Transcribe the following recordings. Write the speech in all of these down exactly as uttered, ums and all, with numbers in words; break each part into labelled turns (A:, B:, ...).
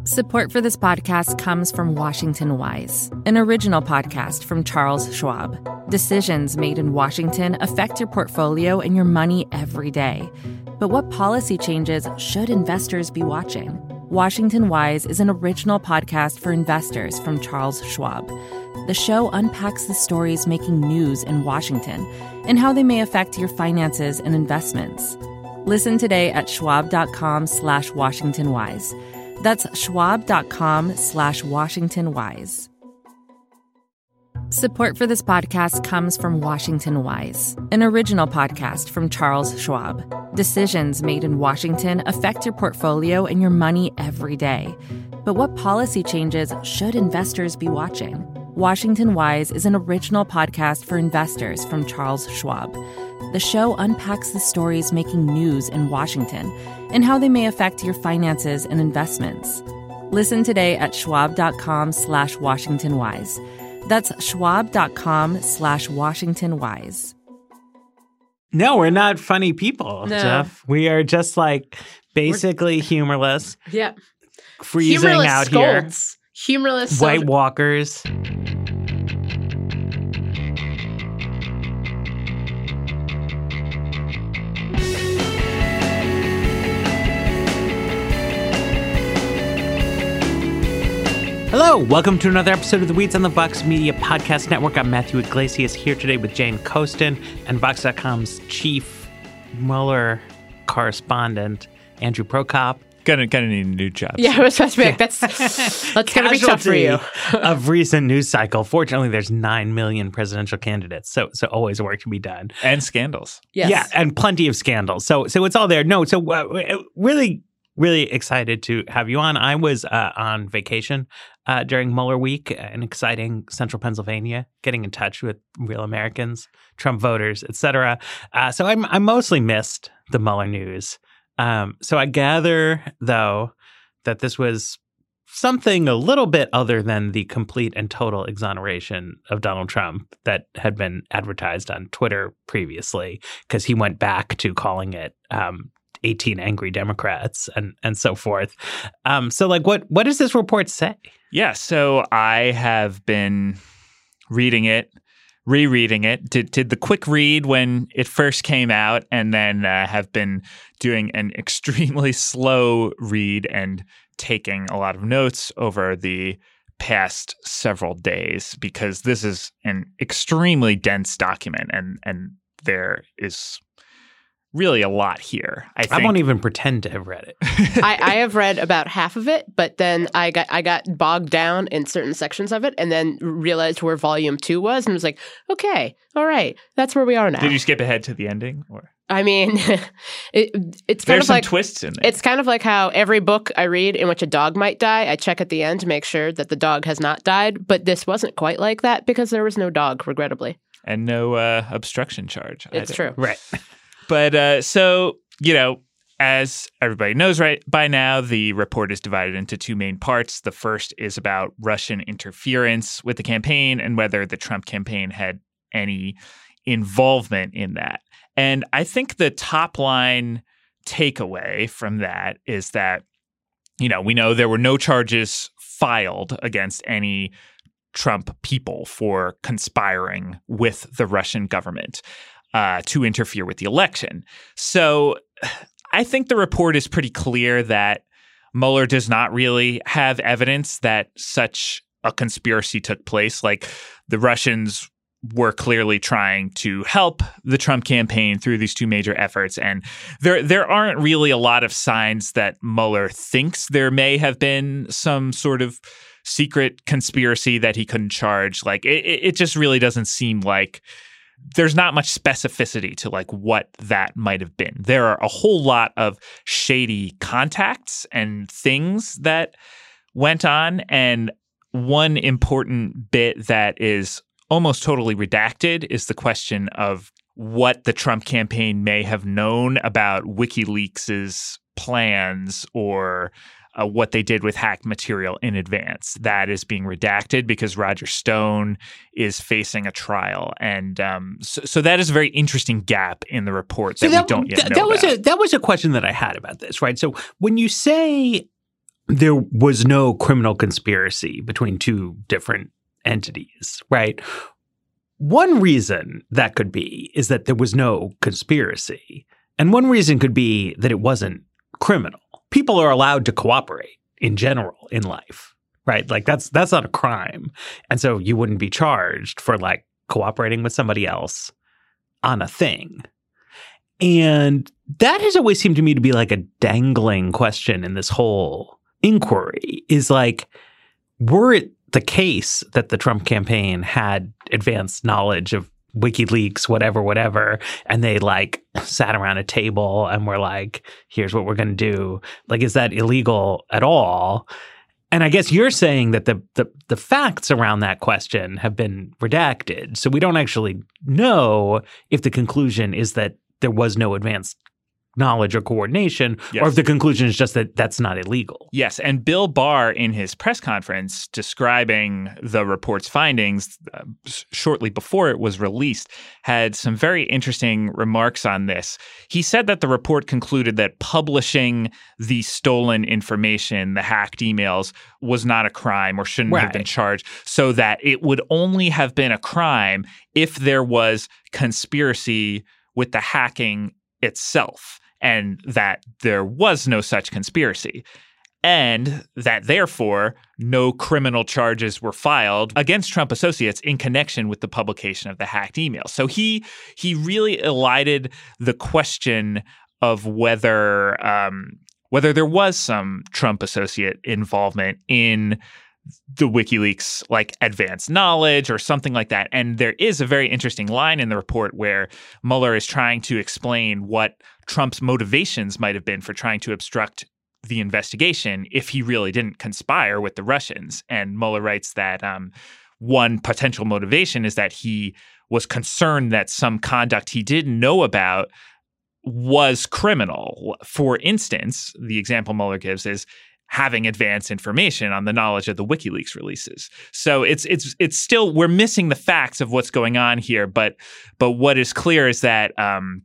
A: Support for this podcast comes from Washington Wise, an original podcast from Charles Schwab. Decisions made in Washington affect your portfolio and your money every day. But what policy changes should investors be watching? Washington Wise is an original podcast for investors from Charles Schwab. The show unpacks the stories making news in Washington and how they may affect your finances and investments. Listen today at schwab.com slash Washington Wise. That's schwab.com slash Washington Wise. Support for this podcast comes from Washington Wise, an original podcast from Charles Schwab. Decisions made in Washington affect your portfolio and your money every day. But what policy changes should investors be watching? Washington Wise is an original podcast for investors from Charles Schwab. The show unpacks the stories making news in Washington and how they may affect your finances and investments. Listen today at schwab.com slash Washington Wise. That's schwab.com slash Washington Wise.
B: No, we're not funny people,
C: No.
B: Jeff. We are just like basically we're, humorless.
C: Yeah.
B: Freezing
C: humorless
B: out
C: scolds.
B: here.
C: Humorless.
B: White
C: sold-
B: walkers. Hello, welcome to another episode of the Weeds on the Vox Media Podcast Network. I'm Matthew Iglesias here today with Jane Coaston and Vox dot com's chief Mueller correspondent, Andrew Prokop.
D: Gonna gonna need a new job.
C: Yeah, I was supposed to be like, that's, that's going to be tough for you.
B: Of recent news cycle. Fortunately, there's nine million presidential candidates, so so always work to be done.
D: And scandals.
C: Yes.
B: Yeah, and plenty of scandals. So so it's all there. No, so uh, really, really excited to have you on. I was uh, on vacation uh, during Mueller week in exciting central Pennsylvania, getting in touch with real Americans, Trump voters, et cetera. Uh, so I'm, I mostly missed the Mueller news. Um, so I gather, though, that this was something a little bit other than the complete and total exoneration of Donald Trump that had been advertised on Twitter previously, because he went back to calling it um, eighteen angry Democrats and and so forth. Um, so, like, what what does this report say?
D: Yeah, so I have been reading it, rereading it, did, did the quick read when it first came out, and then uh, have been doing an extremely slow read and taking a lot of notes over the past several days, because this is an extremely dense document, and and there is really a lot here. I, think.
B: I won't even pretend to have read it.
C: I, I have read about half of it, but then I got I got bogged down in certain sections of it and then realized where volume two was and was like, okay, all right, that's where we are now.
D: Did you skip ahead to the ending? Or
C: I mean, it, it's kind
D: There's
C: of
D: some
C: like
D: twists in there.
C: It's kind of like how every book I read in which a dog might die, I check at the end to make sure that the dog has not died. But this wasn't quite like that because there was no dog, regrettably.
D: And no uh, obstruction charge.
C: It's
D: either.
C: true.
B: Right.
D: But uh, so, you know, as everybody knows right by now, the report is divided into two main parts. The first is about Russian interference with the campaign and whether the Trump campaign had any involvement in that. And I think the top line takeaway from that is that, you know, we know there were no charges filed against any Trump people for conspiring with the Russian government uh, to interfere with the election. So I think the report is pretty clear that Mueller does not really have evidence that such a conspiracy took place. Like, the Russians were clearly trying to help the Trump campaign through these two major efforts. And there there aren't really a lot of signs that Mueller thinks there may have been some sort of secret conspiracy that he couldn't charge. Like, it, it just really doesn't seem like there's not much specificity to like what that might have been. There are a whole lot of shady contacts and things that went on. And one important bit that is almost totally redacted is the question of what the Trump campaign may have known about WikiLeaks's plans or uh, what they did with hacked material in advance. That is being redacted because Roger Stone is facing a trial. And um, so, so that is a very interesting gap in the report that,
B: So that
D: we don't yet
B: that,
D: know
B: that was
D: about.
B: a that was a question that I had about this, right? So when you say there was no criminal conspiracy between two different entities, right? One reason that could be is that there was no conspiracy. And one reason could be that it wasn't criminal. People are allowed to cooperate in general in life, right? Like that's that's not a crime. And so you wouldn't be charged for like cooperating with somebody else on a thing. And that has always seemed to me to be like a dangling question in this whole inquiry is like, were it the case that the Trump campaign had advanced knowledge of WikiLeaks, whatever, whatever, and they like sat around a table and were like, here's what we're going to do. Like, is that illegal at all? And I guess you're saying that the, the the facts around that question have been redacted. So we don't actually know if the conclusion is that there was no advanced knowledge or coordination,
D: yes.
B: or if the conclusion is just that that's not illegal.
D: Yes. And Bill Barr, in his press conference describing the report's findings uh, shortly before it was released, had some very interesting remarks on this. He said that the report concluded that publishing the stolen information, the hacked emails, was not a crime or shouldn't
B: right.
D: have been charged, so that it would only have been a crime if there was conspiracy with the hacking itself, and that there was no such conspiracy, and that therefore no criminal charges were filed against Trump associates in connection with the publication of the hacked emails. So he he really elided the question of whether um, whether there was some Trump associate involvement in the WikiLeaks, like advanced knowledge or something like that. And there is a very interesting line in the report where Mueller is trying to explain what Trump's motivations might have been for trying to obstruct the investigation if he really didn't conspire with the Russians. And Mueller writes that um, one potential motivation is that he was concerned that some conduct he didn't know about was criminal. For instance, the example Mueller gives is having advanced information on the knowledge of the WikiLeaks releases. So it's it's it's still, we're missing the facts of what's going on here, but but what is clear is that um,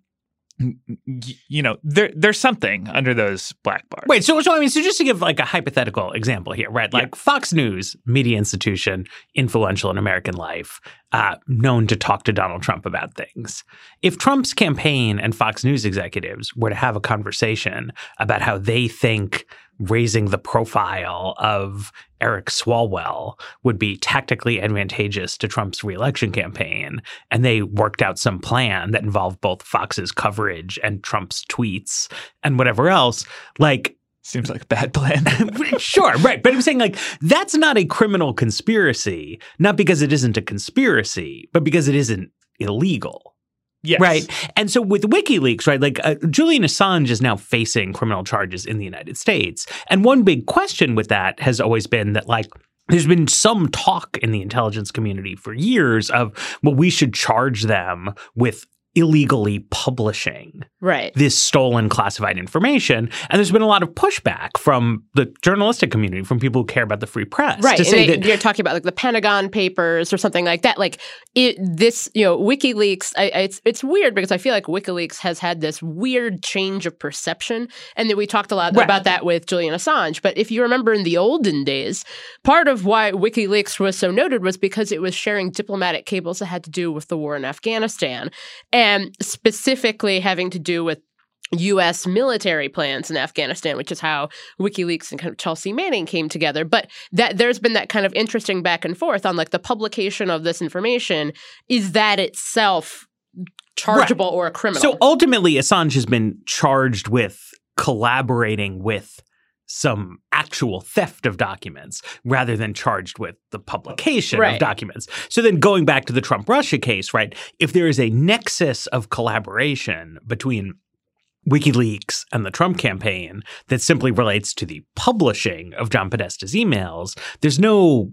D: you know, there there's something under those black bars.
B: Wait, so so I mean, so just to give like a hypothetical example here, right? Like yeah. Fox News, media institution, influential in American life, uh, known to talk to Donald Trump about things. If Trump's campaign and Fox News executives were to have a conversation about how they think raising the profile of Eric Swalwell would be tactically advantageous to Trump's reelection campaign, and they worked out some plan that involved both Fox's coverage and Trump's tweets and whatever else, like,
D: seems like a bad plan.
B: Sure, right. But I'm saying, like, that's not a criminal conspiracy, not because it isn't a conspiracy, but because it isn't illegal.
D: Yes.
B: Right. And so with WikiLeaks, right, like uh, Julian Assange is now facing criminal charges in the United States. And one big question with that has always been that, like, there's been some talk in the intelligence community for years of, well, we should charge them with illegally publishing
C: right.
B: this stolen classified information. And there's been a lot of pushback from the journalistic community, from people who care about the free press.
C: Right.
B: To
C: and
B: say
C: they,
B: that
C: you're talking about like the Pentagon Papers or something like that. Like it, this, you know, WikiLeaks, I, I, it's it's weird because I feel like WikiLeaks has had this weird change of perception. And then we talked a lot right. about that with Julian Assange. But if you remember in the olden days, part of why WikiLeaks was so noted was because it was sharing diplomatic cables that had to do with the war in Afghanistan. And specifically having to do with U S military plans in Afghanistan, which is how WikiLeaks and kind of Chelsea Manning came together. But that there's been that kind of interesting back and forth on like the publication of this information. Is that itself chargeable right. or a criminal?
B: So ultimately, Assange has been charged with collaborating with some actual theft of documents rather than charged with the publication
C: right.
B: of documents. So then going back to the Trump-Russia case, right, if there is a nexus of collaboration between WikiLeaks and the Trump campaign that simply relates to the publishing of John Podesta's emails, there's no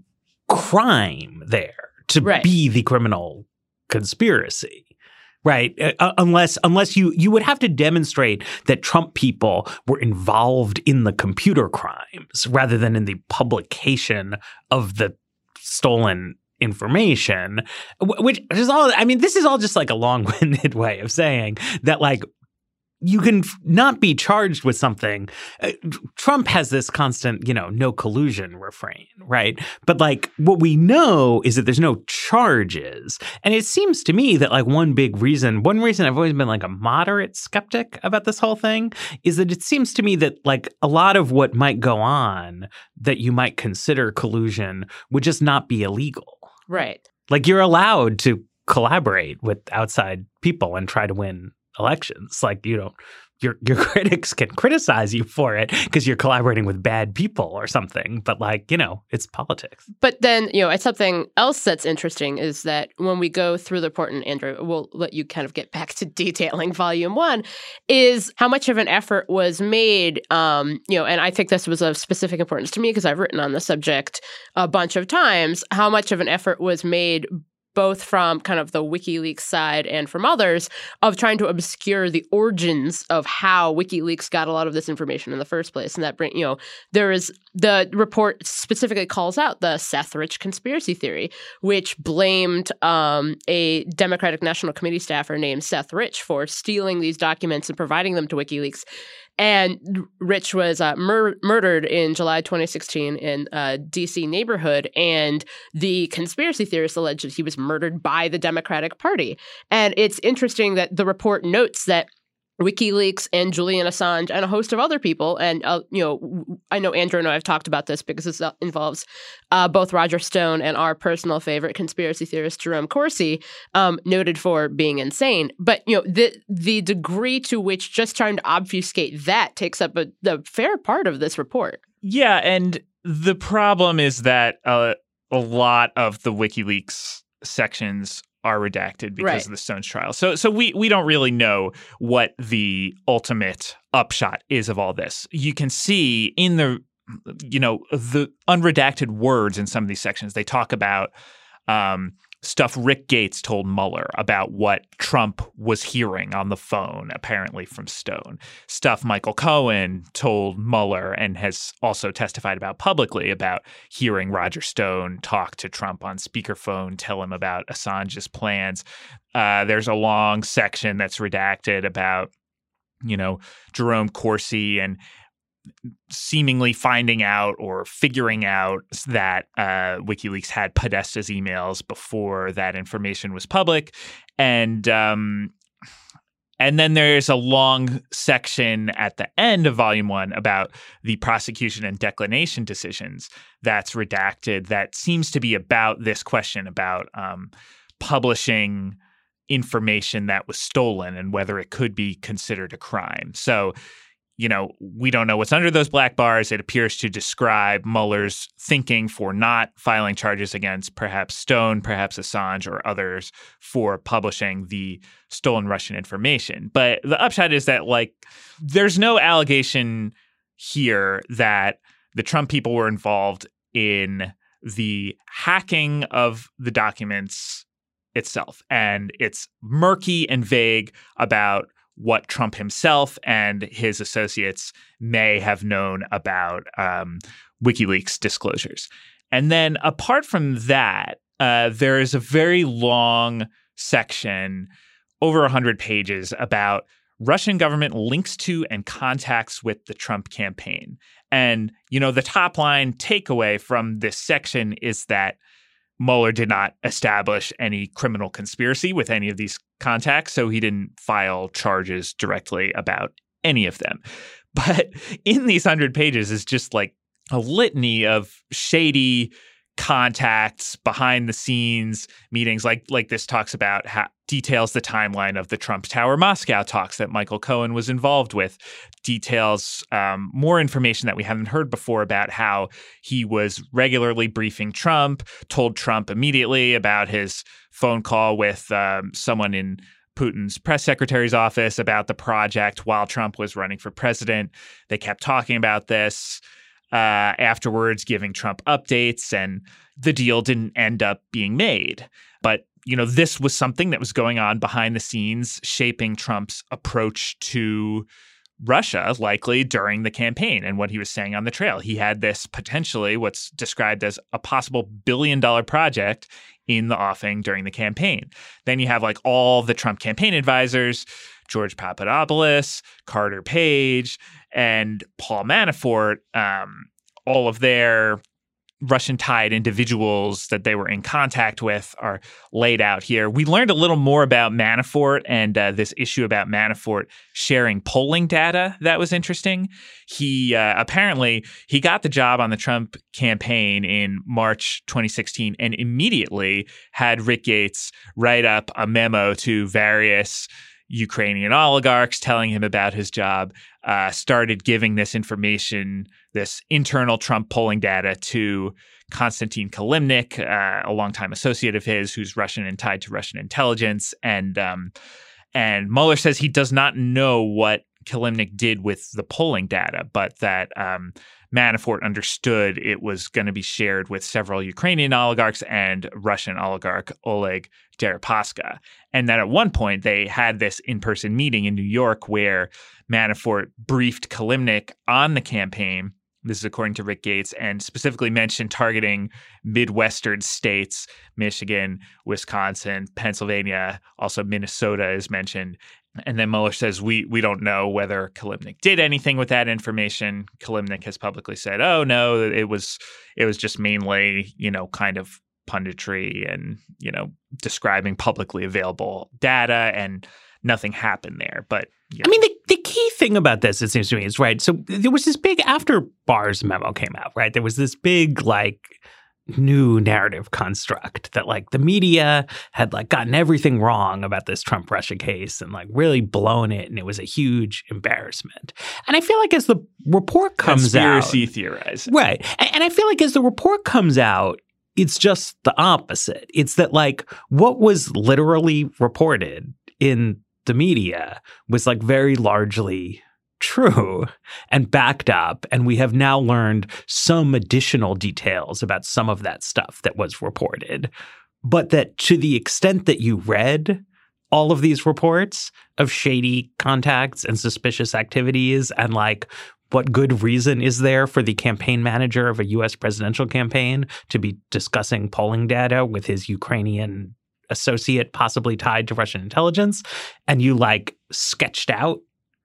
B: crime there to
C: right.
B: be the criminal conspiracy. Right. Uh, unless unless you you would have to demonstrate that Trump people were involved in the computer crimes rather than in the publication of the stolen information, which is all I mean, this is all just like a long-winded way of saying that, like, you can f- not be charged with something. Uh, Trump has this constant, you know, no collusion refrain, right? But like what we know is that there's no charges. And it seems to me that like one big reason, one reason I've always been like a moderate skeptic about this whole thing is that it seems to me that like a lot of what might go on that you might consider collusion would just not be illegal.
C: Right.
B: Like you're allowed to collaborate with outside people and try to win elections. Like you don't, your your critics can criticize you for it because you're collaborating with bad people or something. But like, you know, it's politics.
C: But then, you know, it's something else that's interesting is that when we go through the report, and Andrew, we'll let you kind of get back to detailing volume one, is how much of an effort was made, um, you know, and I think this was of specific importance to me because I've written on the subject a bunch of times, how much of an effort was made both from kind of the WikiLeaks side and from others, of trying to obscure the origins of how WikiLeaks got a lot of this information in the first place. And that, bring, you know, there is the report specifically calls out the Seth Rich conspiracy theory, which blamed um, a Democratic National Committee staffer named Seth Rich for stealing these documents and providing them to WikiLeaks. And Rich was uh, mur- murdered in July twenty sixteen in a D C neighborhood, and the conspiracy theorists alleged that he was murdered by the Democratic Party. And it's interesting that the report notes that WikiLeaks and Julian Assange and a host of other people, and uh, you know, I know Andrew and I have talked about this because this involves uh, both Roger Stone and our personal favorite conspiracy theorist Jerome Corsi, um, noted for being insane. But you know, the the degree to which just trying to obfuscate that takes up a, a fair part of this report.
D: Yeah, and the problem is that uh, a lot of the WikiLeaks sections are redacted because
C: right.
D: of the Stones trial. So so we we don't really know what the ultimate upshot is of all this. You can see in the, you know, the unredacted words in some of these sections, they talk about um, stuff Rick Gates told Mueller about what Trump was hearing on the phone, apparently from Stone. Stuff Michael Cohen told Mueller and has also testified about publicly about hearing Roger Stone talk to Trump on speakerphone, tell him about Assange's plans. Uh, there's a long section that's redacted about, you know, Jerome Corsi and seemingly finding out or figuring out that uh, WikiLeaks had Podesta's emails before that information was public. And um, and then there's a long section at the end of volume one about the prosecution and declination decisions that's redacted that seems to be about this question about um, publishing information that was stolen and whether it could be considered a crime. So, you know, we don't know what's under those black bars. It appears to describe Mueller's thinking for not filing charges against perhaps Stone, perhaps Assange, or others for publishing the stolen Russian information. But the upshot is that, like, there's no allegation here that the Trump people were involved in the hacking of the documents itself. And it's murky and vague about what Trump himself and his associates may have known about um, WikiLeaks disclosures. And then apart from that, uh, there is a very long section, over one hundred pages, about Russian government links to and contacts with the Trump campaign. And, you know, the top line takeaway from this section is that Mueller did not establish any criminal conspiracy with any of these contacts, so he didn't file charges directly about any of them. But in these hundred pages is just like a litany of shady contacts, behind the scenes meetings. Like like this talks about how details the timeline of the Trump Tower Moscow talks that Michael Cohen was involved with, details um, more information that we haven't heard before about how he was regularly briefing Trump, told Trump immediately about his phone call with um, someone in Putin's press secretary's office about the project while Trump was running for president. They kept talking about this uh, afterwards, giving Trump updates, and the deal didn't end up being made. But, you know, this was something that was going on behind the scenes, shaping Trump's approach to Russia, likely during the campaign and what he was saying on the trail. He had this potentially what's described as a possible billion dollar project in the offing during the campaign. Then you have like all the Trump campaign advisors George Papadopoulos, Carter Page, and Paul Manafort, um, all of their Russian-tied individuals that they were in contact with are laid out here. We learned a little more about Manafort and uh, this issue about Manafort sharing polling data. That was interesting. He uh, apparently he got the job on the Trump campaign in March twenty sixteen and immediately had Rick Gates write up a memo to various Ukrainian oligarchs telling him about his job, uh, started giving this information, this internal Trump polling data to Konstantin Kilimnik, uh, a longtime associate of his who's Russian and tied to Russian intelligence. And um, and Mueller says he does not know what Kilimnik did with the polling data, but that um, Manafort understood it was going to be shared with several Ukrainian oligarchs and Russian oligarch Oleg Deripaska. And that at one point they had this in-person meeting in New York where Manafort briefed Kilimnik on the campaign. This is according to Rick Gates, and specifically mentioned targeting Midwestern states, Michigan, Wisconsin, Pennsylvania, also Minnesota is mentioned. And then Mueller says, we we don't know whether Kilimnik did anything with that information. Kilimnik has publicly said, oh, no, it was it was just mainly, you know, kind of punditry and, you know, describing publicly available data, and nothing happened there. But you know.
B: I mean, the, the key thing about this, it seems to me, is, right, so there was this big, after Barr's memo came out, right, there was this big, like, new narrative construct that, like, the media had, like, gotten everything wrong about this Trump-Russia case and, like, really blown it, and it was a huge embarrassment. And I feel like as the report comes
D: Conspiracy
B: out—
D: Conspiracy theorizing.
B: Right. And, and I feel like as the report comes out, it's just the opposite. It's that, like, what was literally reported in the media was, like, very largely true and backed up. And we have now learned some additional details about some of that stuff that was reported. But that to the extent that you read all of these reports of shady contacts and suspicious activities, and, like, what good reason is there for the campaign manager of a U S presidential campaign to be discussing polling data with his Ukrainian associate possibly tied to Russian intelligence, and you, like, sketched out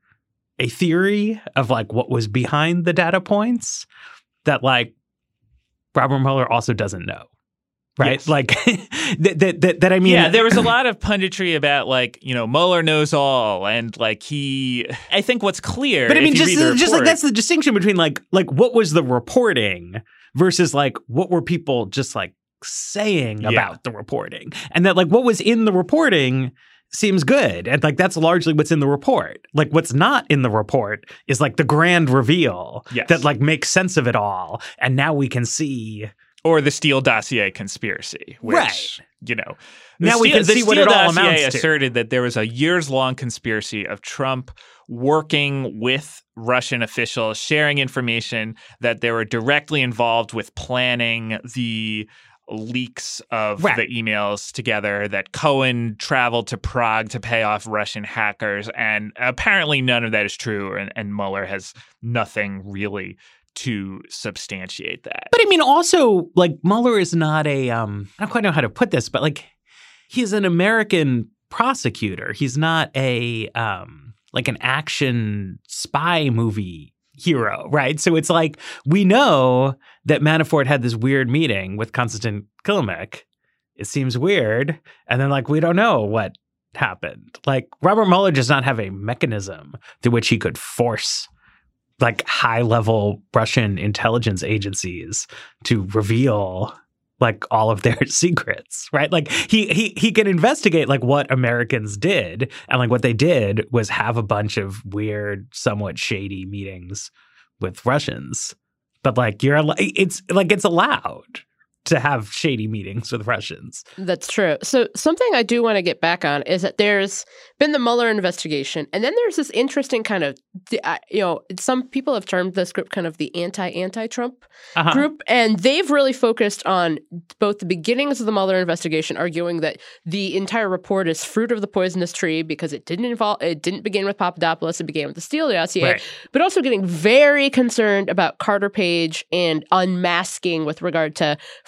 B: a theory of, like, what was behind the data points that, like, Robert Mueller also doesn't know. Right.
D: Yes.
B: Like that, that, that, that, I mean,
D: yeah, there was a lot of punditry about, like, you know, Mueller knows all. And, like, he, I think what's clear.
B: But I mean,
D: if
B: just,
D: you read the
B: just
D: report,
B: like that's the distinction between, like, like what was the reporting versus, like, what were people just, like, saying
D: Yeah.
B: about the reporting, and that, like, what was in the reporting seems good. And, like, that's largely what's in the report. Like, what's not in the report is, like, the grand reveal
D: Yes.
B: that, like, makes sense of it all. And now we can see.
D: Or the Steele dossier conspiracy, which,
B: Right.
D: you know, the
B: Now we
D: Steele,
B: can
D: the
B: see what
D: Steele
B: it all
D: dossier
B: amounts to.
D: asserted that there was a years-long conspiracy of Trump working with Russian officials, sharing information, that they were directly involved with planning the leaks of
B: Right.
D: the emails together, that Cohen traveled to Prague to pay off Russian hackers. And apparently none of that is true. And, and Mueller has nothing really to substantiate that.
B: But I mean, also, like, Mueller is not a, um, I don't quite know how to put this, but, like, he's an American prosecutor. He's not a, um, like, an action spy movie hero, right? So it's like, we know that Manafort had this weird meeting with Konstantin Kilimnik. It seems weird. And then, like, we don't know what happened. Like, Robert Mueller does not have a mechanism through which he could force, like, high-level Russian intelligence agencies to reveal, like, all of their secrets, right? Like, he he he can investigate, like, what Americans did, and, like, what they did was have a bunch of weird, somewhat shady meetings with Russians. But, like, you're it's like it's allowed to have shady meetings with Russians.
C: That's true. So something I do want to get back on is that there's been the Mueller investigation, and then there's this interesting kind of, you know, some people have termed this group kind of the anti-anti-Trump
B: Uh-huh.
C: group, and they've really focused on both the beginnings of the Mueller investigation, arguing that the entire report is fruit of the poisonous tree because it didn't involve, it didn't begin with Papadopoulos, it began with the Steele dossier,
B: Right.
C: but also getting very concerned about Carter Page and unmasking with regard to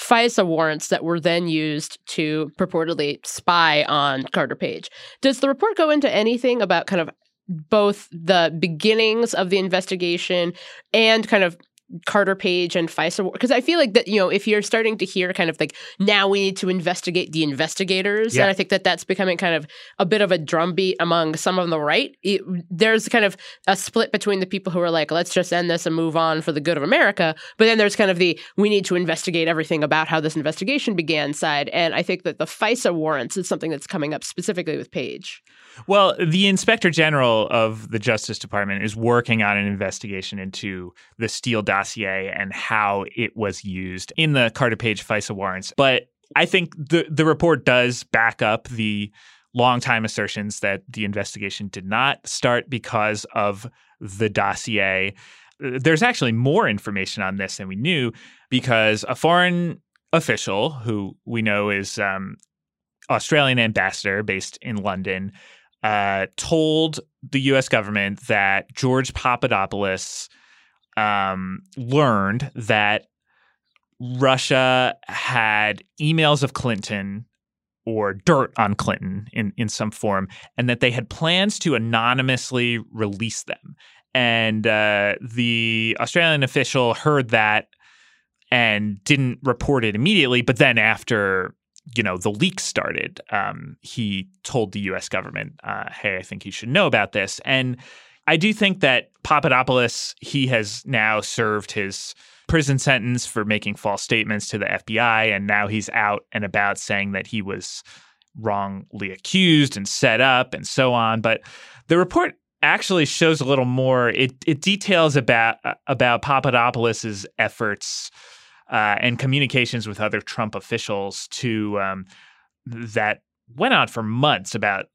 C: FISA warrants that were then used to purportedly spy on Carter Page. Does the report go into anything about kind of both the beginnings of the investigation and kind of Carter Page and FISA? Because I feel like that, you know, if you're starting to hear kind of like, now we need to investigate the investigators,
B: yeah.
C: and I think that that's becoming kind of a bit of a drumbeat among some on the right. It, there's kind of a split between the people who are like, let's just end this and move on for the good of America. But then there's kind of the, we need to investigate everything about how this investigation began side. And I think that the FISA warrants is something that's coming up specifically with Page.
D: Well, the Inspector General of the Justice Department is working on an investigation into the Steele dossier and how it was used in the Carter Page FISA warrants. But I think the, the report does back up the longtime assertions that the investigation did not start because of the dossier. There's actually more information on this than we knew, because a foreign official who we know is um, Australian ambassador based in London Uh, told the U S government that George Papadopoulos um, learned that Russia had emails of Clinton or dirt on Clinton in, in some form, and that they had plans to anonymously release them. And uh, the Australian official heard that and didn't report it immediately, but then after you know, the leaks started, um, he told the U S government, uh, hey, I think you should know about this. And I do think that Papadopoulos, he has now served his prison sentence for making false statements to the F B I, and now he's out and about saying that he was wrongly accused and set up and so on. But the report actually shows a little more. It, it details about, uh, about Papadopoulos's efforts Uh, and communications with other Trump officials to um, that went on for months about,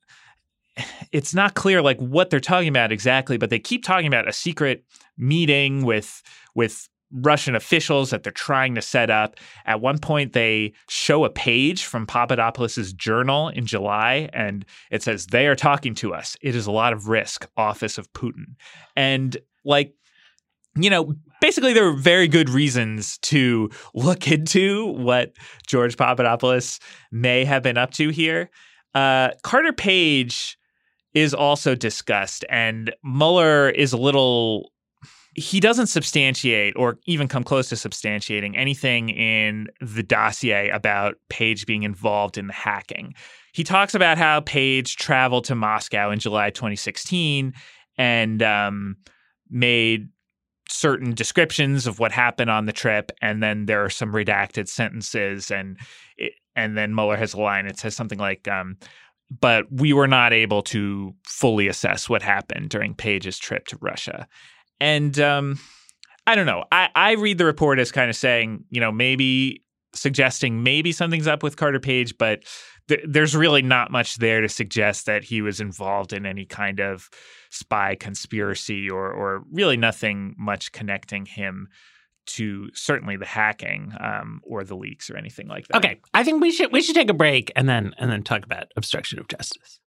D: it's not clear like what they're talking about exactly, but they keep talking about a secret meeting with with Russian officials that they're trying to set up. At one point, they show a page from Papadopoulos' journal in July, and it says, they are talking to us. It is a lot of risk, Office of Putin. And like, you know, basically there were very good reasons to look into what George Papadopoulos may have been up to here. Uh, Carter Page is also discussed, and Mueller is a little – he doesn't substantiate or even come close to substantiating anything in the dossier about Page being involved in the hacking. He talks about how Page traveled to Moscow in July twenty sixteen and um, made – certain descriptions of what happened on the trip, and then there are some redacted sentences, and it, and then Mueller has a line. It says something like, um, but we were not able to fully assess what happened during Page's trip to Russia. And um, I don't know. I, I read the report as kind of saying, you know, maybe suggesting maybe something's up with Carter Page, but th- there's really not much there to suggest that he was involved in any kind of spy conspiracy or or really nothing much connecting him to certainly the hacking um, or the leaks or anything like that.
B: Okay, I think we should we should take a break and then and then talk about obstruction of justice.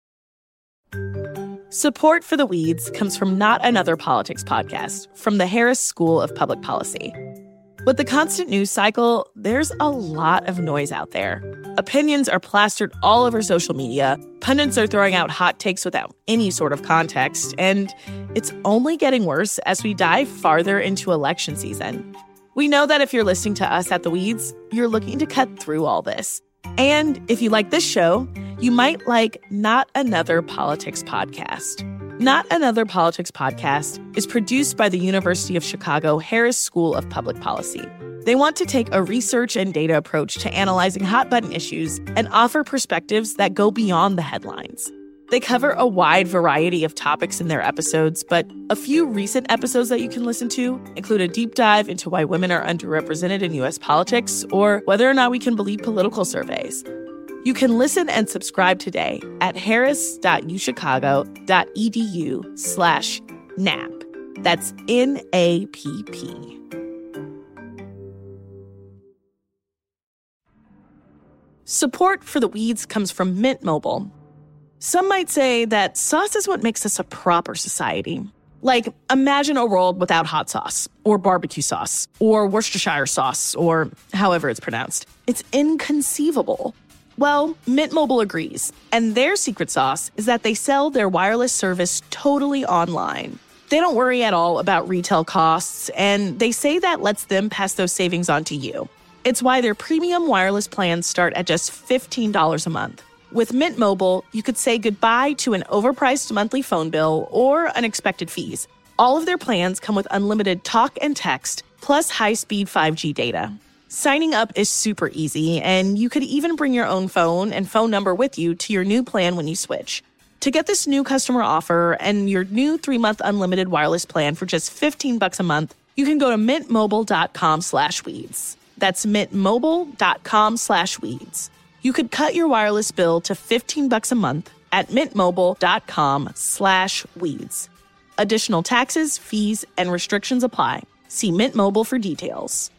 E: Support for The Weeds comes from Not Another Politics podcast from the Harris School of Public Policy. With the constant news cycle, there's a lot of noise out there. Opinions are plastered all over social media, pundits are throwing out hot takes without any sort of context, and it's only getting worse as we dive farther into election season. We know that if you're listening to us at The Weeds, you're looking to cut through all this. And if you like this show, you might like Not Another Politics podcast. Not Another Politics podcast is produced by the University of Chicago Harris School of Public Policy. They want to take a research and data approach to analyzing hot-button issues and offer perspectives that go beyond the headlines. They cover a wide variety of topics in their episodes, but a few recent episodes that you can listen to include a deep dive into why women are underrepresented in U S politics or whether or not we can believe political surveys. You can listen and subscribe today at harris.uchicago.edu slash NAP. That's N A P P. Support for The Weeds comes from Mint Mobile. Some might say that sauce is what makes us a proper society. Like, imagine a world without hot sauce, or barbecue sauce, or Worcestershire sauce, or however it's pronounced. It's inconceivable. Well, Mint Mobile agrees, and their secret sauce is that they sell their wireless service totally online. They don't worry at all about retail costs, and they say that lets them pass those savings on to you. It's why their premium wireless plans start at just fifteen dollars a month. With Mint Mobile, you could say goodbye to an overpriced monthly phone bill or unexpected fees. All of their plans come with unlimited talk and text, plus high-speed five G data. Signing up is super easy, and you could even bring your own phone and phone number with you to your new plan when you switch. To get this new customer offer and your new three-month unlimited wireless plan for just fifteen bucks a month, you can go to mintmobile.com slash weeds. That's mintmobile.com slash weeds. You could cut your wireless bill to fifteen bucks a month at mintmobile.com slash weeds. Additional taxes, fees, and restrictions apply. See Mint Mobile for details.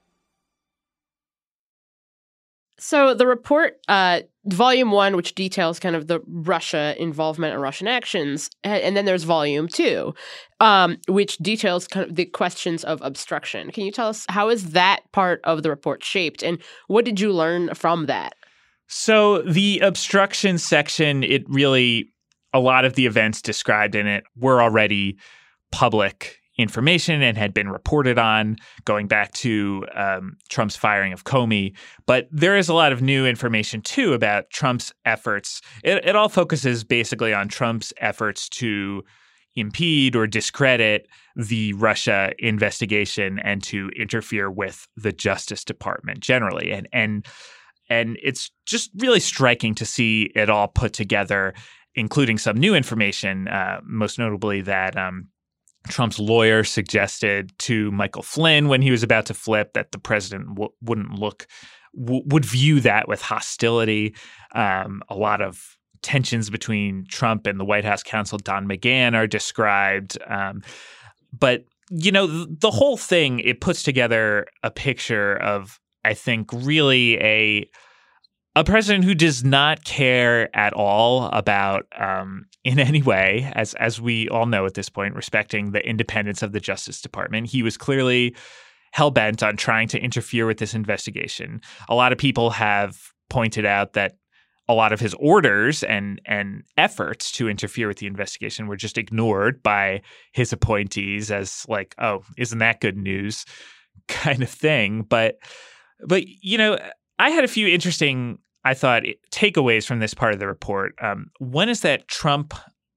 C: So the report, uh, volume one, which details kind of the Russia involvement and Russian actions, and then there's volume two, um, which details kind of the questions of obstruction. Can you tell us how is that part of the report shaped, and what did you learn from that?
D: So the obstruction section, it really, a lot of the events described in it were already public information and had been reported on going back to um, Trump's firing of Comey. But there is a lot of new information, too, about Trump's efforts. It, it all focuses basically on Trump's efforts to impede or discredit the Russia investigation and to interfere with the Justice Department generally. And, and And it's just really striking to see it all put together, including some new information, uh, most notably that um, Trump's lawyer suggested to Michael Flynn when he was about to flip that the president w- wouldn't look, w- would view that with hostility. Um, a lot of tensions between Trump and the White House counsel Don McGahn are described. Um, but, you know, th- the whole thing, it puts together a picture of, I think, really a a president who does not care at all about, um, in any way, as as we all know at this point, respecting the independence of the Justice Department. He was clearly hell-bent on trying to interfere with this investigation. A lot of people have pointed out that a lot of his orders and and efforts to interfere with the investigation were just ignored by his appointees as like, oh, isn't that good news kind of thing. But But, you know, I had a few interesting, I thought, takeaways from this part of the report. Um, one is that Trump,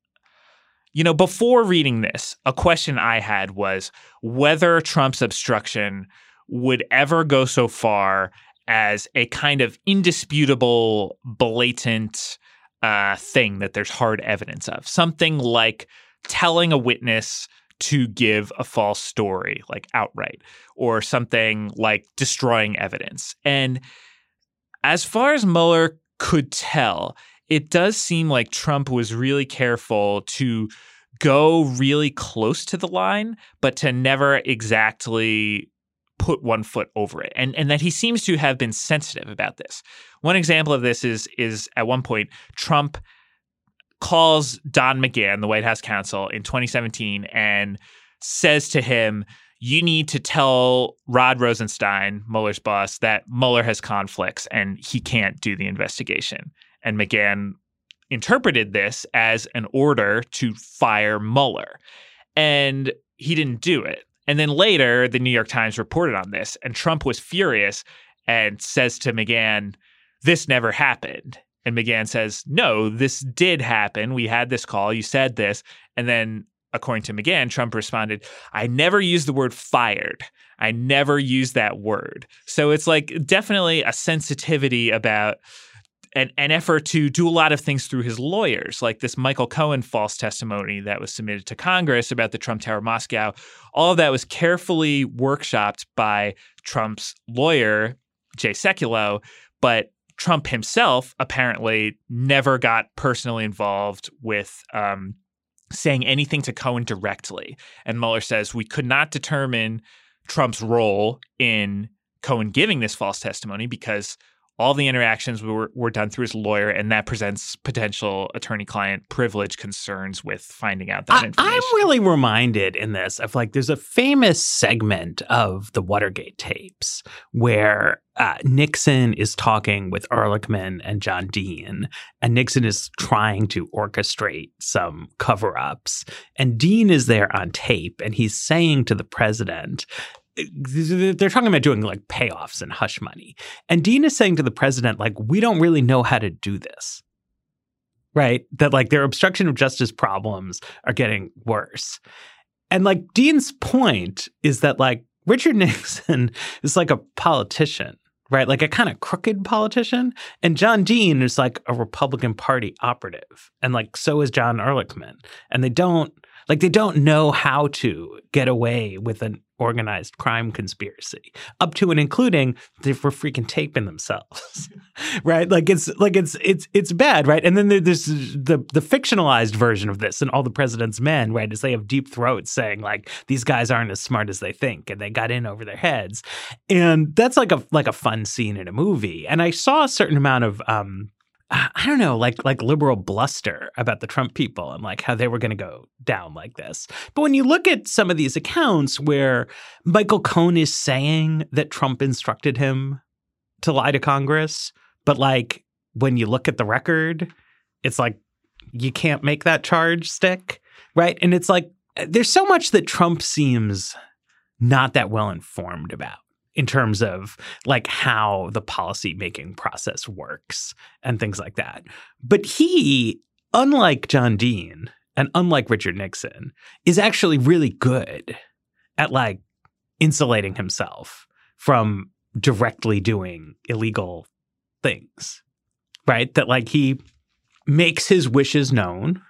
D: you know, before reading this, a question I had was whether Trump's obstruction would ever go so far as a kind of indisputable, blatant uh, thing that there's hard evidence of. Something like telling a witness to give a false story, like outright, or something like destroying evidence. And as far as Mueller could tell, it does seem like Trump was really careful to go really close to the line, but to never exactly put one foot over it. And, and that he seems to have been sensitive about this. One example of this is, is at one point, Trump calls Don McGahn, the White House counsel, in twenty seventeen and says to him, you need to tell Rod Rosenstein, Mueller's boss, that Mueller has conflicts and he can't do the investigation. And McGahn interpreted this as an order to fire Mueller. And he didn't do it. And then later, the New York Times reported on this, and Trump was furious and says to McGahn, this never happened. And McGahn says, no, this did happen. We had this call. You said this. And then, according to McGahn, Trump responded, I never used the word fired. I never used that word. So it's like definitely a sensitivity about an, an effort to do a lot of things through his lawyers, like this Michael Cohen false testimony that was submitted to Congress about the Trump Tower Moscow. All of that was carefully workshopped by Trump's lawyer, Jay Sekulow, but Trump himself apparently never got personally involved with um, saying anything to Cohen directly. And Mueller says we could not determine Trump's role in Cohen giving this false testimony because All the interactions were, were done through his lawyer, and that presents potential attorney-client privilege concerns with finding out that
B: I,
D: information.
B: I'm really reminded in this of like there's a famous segment of the Watergate tapes where uh, Nixon is talking with Ehrlichman and John Dean, and Nixon is trying to orchestrate some cover-ups, and Dean is there on tape, and he's saying to the president, they're talking about doing like payoffs and hush money. And Dean is saying to the president, like, we don't really know how to do this, right? That like their obstruction of justice problems are getting worse. And like Dean's point is that like Richard Nixon is like a politician, right? Like a kind of crooked politician. And John Dean is like a Republican Party operative. And like so is John Ehrlichman. And they don't like they don't know how to get away with an organized crime conspiracy, up to and including they were freaking taping themselves, right? Like it's like it's it's it's bad, right? And then there's the the fictionalized version of this, and All the President's Men, right? Is they have deep throats saying like these guys aren't as smart as they think, and they got in over their heads, and that's like a like a fun scene in a movie. And I saw a certain amount of um. I don't know, like like liberal bluster about the Trump people and like how they were going to go down like this. But when you look at some of these accounts where Michael Cohen is saying that Trump instructed him to lie to Congress, but like when you look at the record, it's like you can't make that charge stick, right? And it's like there's so much that Trump seems not that well informed about in terms of like how the policy making process works and things like that. But he, unlike John Dean and unlike Richard Nixon, is actually really good at like insulating himself from directly doing illegal things, right? That like he makes his wishes known,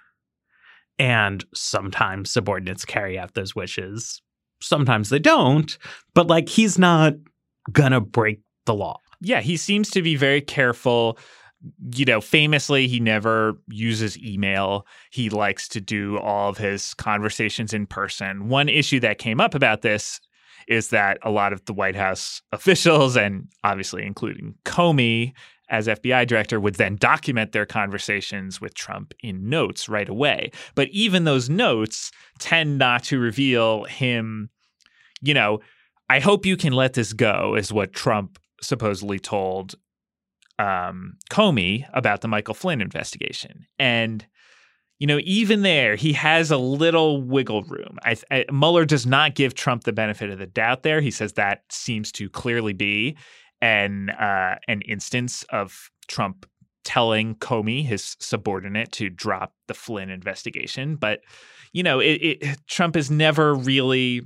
B: and sometimes subordinates carry out those wishes. Sometimes they don't, but like he's not gonna break the law.
D: Yeah, he seems to be very careful. You know, famously, he never uses email. He likes to do all of his conversations in person. One issue that came up about this is that a lot of the White House officials, and obviously including Comey as F B I director, would then document their conversations with Trump in notes right away. But even those notes tend not to reveal him, you know, I hope you can let this go, is what Trump supposedly told um, Comey about the Michael Flynn investigation. And, you know, even there, he has a little wiggle room. I, I, Mueller does not give Trump the benefit of the doubt there. He says that seems to clearly be an uh, an instance of Trump telling Comey, his subordinate, to drop the Flynn investigation. But, you know, it, it, Trump is never really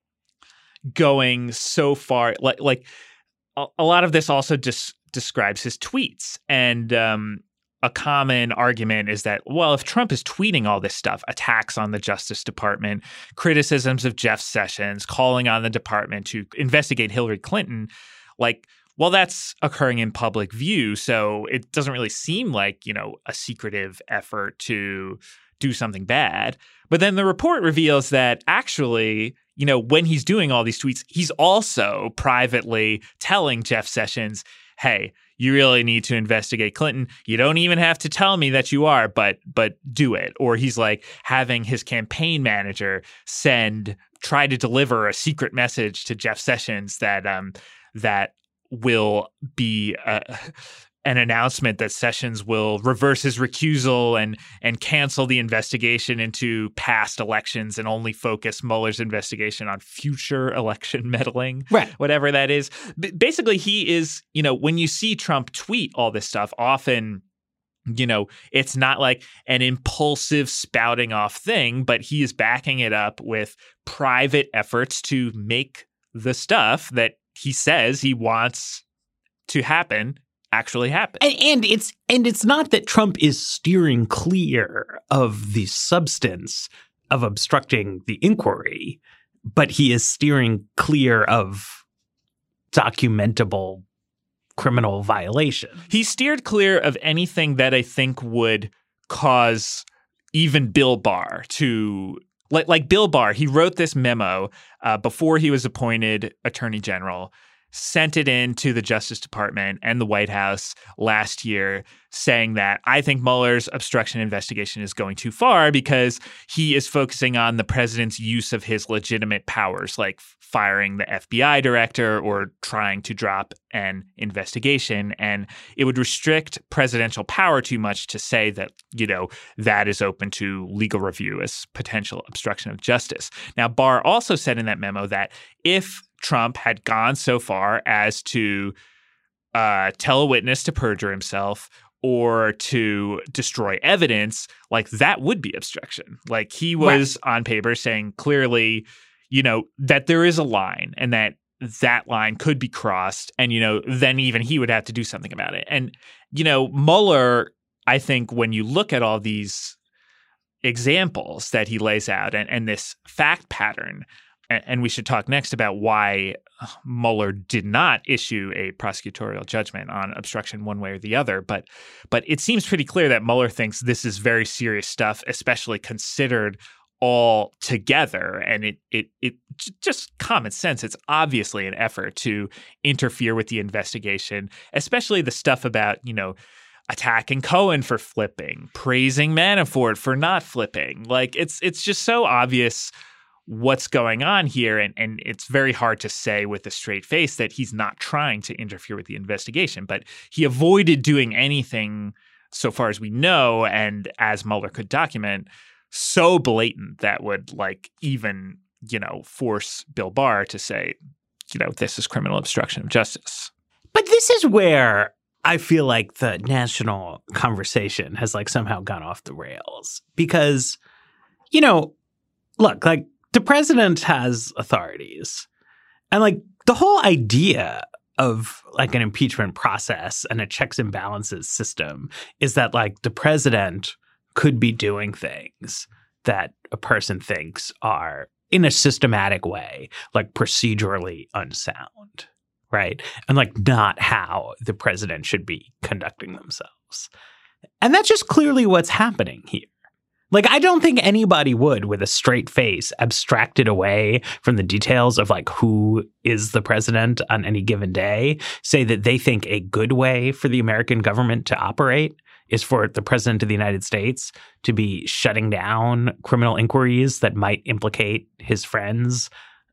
D: going so far. Like, like a, a lot of this also just describes his tweets. And um, a common argument is that, well, if Trump is tweeting all this stuff, attacks on the Justice Department, criticisms of Jeff Sessions, calling on the department to investigate Hillary Clinton, like, well, that's occurring in public view. So it doesn't really seem like, you know, a secretive effort to do something bad. But then the report reveals that actually, you know, when he's doing all these tweets, he's also privately telling Jeff Sessions, hey, you really need to investigate Clinton. You don't even have to tell me that you are, but but do it. Or he's like having his campaign manager send, try to deliver a secret message to Jeff Sessions that um that will be uh, an announcement that Sessions will reverse his recusal and and cancel the investigation into past elections and only focus Mueller's investigation on future election meddling,
B: right?
D: Whatever that is. B- basically, he is, you know, when you see Trump tweet all this stuff, often, you know, it's not like an impulsive spouting off thing, but he is backing it up with private efforts to make the stuff that he says he wants to happen actually happen.
B: And, and it's and it's not that Trump is steering clear of the substance of obstructing the inquiry, but he is steering clear of documentable criminal violation.
D: He steered clear of anything that I think would cause even Bill Barr to Like, like Bill Barr, he wrote this memo uh, before he was appointed attorney general sent it in to the Justice Department and the White House last year saying that I think Mueller's obstruction investigation is going too far because he is focusing on the president's use of his legitimate powers, like firing the F B I director or trying to drop an investigation. And it would restrict presidential power too much to say that, you know, that is open to legal review as potential obstruction of justice. Now, Barr also said in that memo that if Trump had gone so far as to uh, tell a witness to perjure himself or to destroy evidence, like that would be obstruction. Like he was right. on paper saying clearly, you know, that there is a line and that that line could be crossed. And, you know, then even he would have to do something about it. And, you know, Mueller, I think when you look at all these examples that he lays out and, and this fact pattern, and we should talk next about why Mueller did not issue a prosecutorial judgment on obstruction one way or the other. But but it seems pretty clear that Mueller thinks this is very serious stuff, especially considered all together. And it it it just common sense. It's obviously an effort to interfere with the investigation, especially the stuff about, you know, attacking Cohen for flipping, praising Manafort for not flipping. Like it's it's just so obvious what's going on here. And, and it's very hard to say with a straight face that he's not trying to interfere with the investigation. But he avoided doing anything, so far as we know, and as Mueller could document, so blatant that would like even, you know, force Bill Barr to say, you know, this is criminal obstruction of justice.
B: But this is where I feel like the national conversation has like somehow gone off the rails because, you know, look, like, the president has authorities, and like the whole idea of like an impeachment process and a checks and balances system is that like the president could be doing things that a person thinks are in a systematic way, like procedurally unsound, right? And like not how the president should be conducting themselves. And that's just clearly what's happening here. Like, I don't think anybody would, with a straight face, abstracted away from the details of, like, who is the president on any given day, say that they think a good way for the American government to operate is for the president of the United States to be shutting down criminal inquiries that might implicate his friends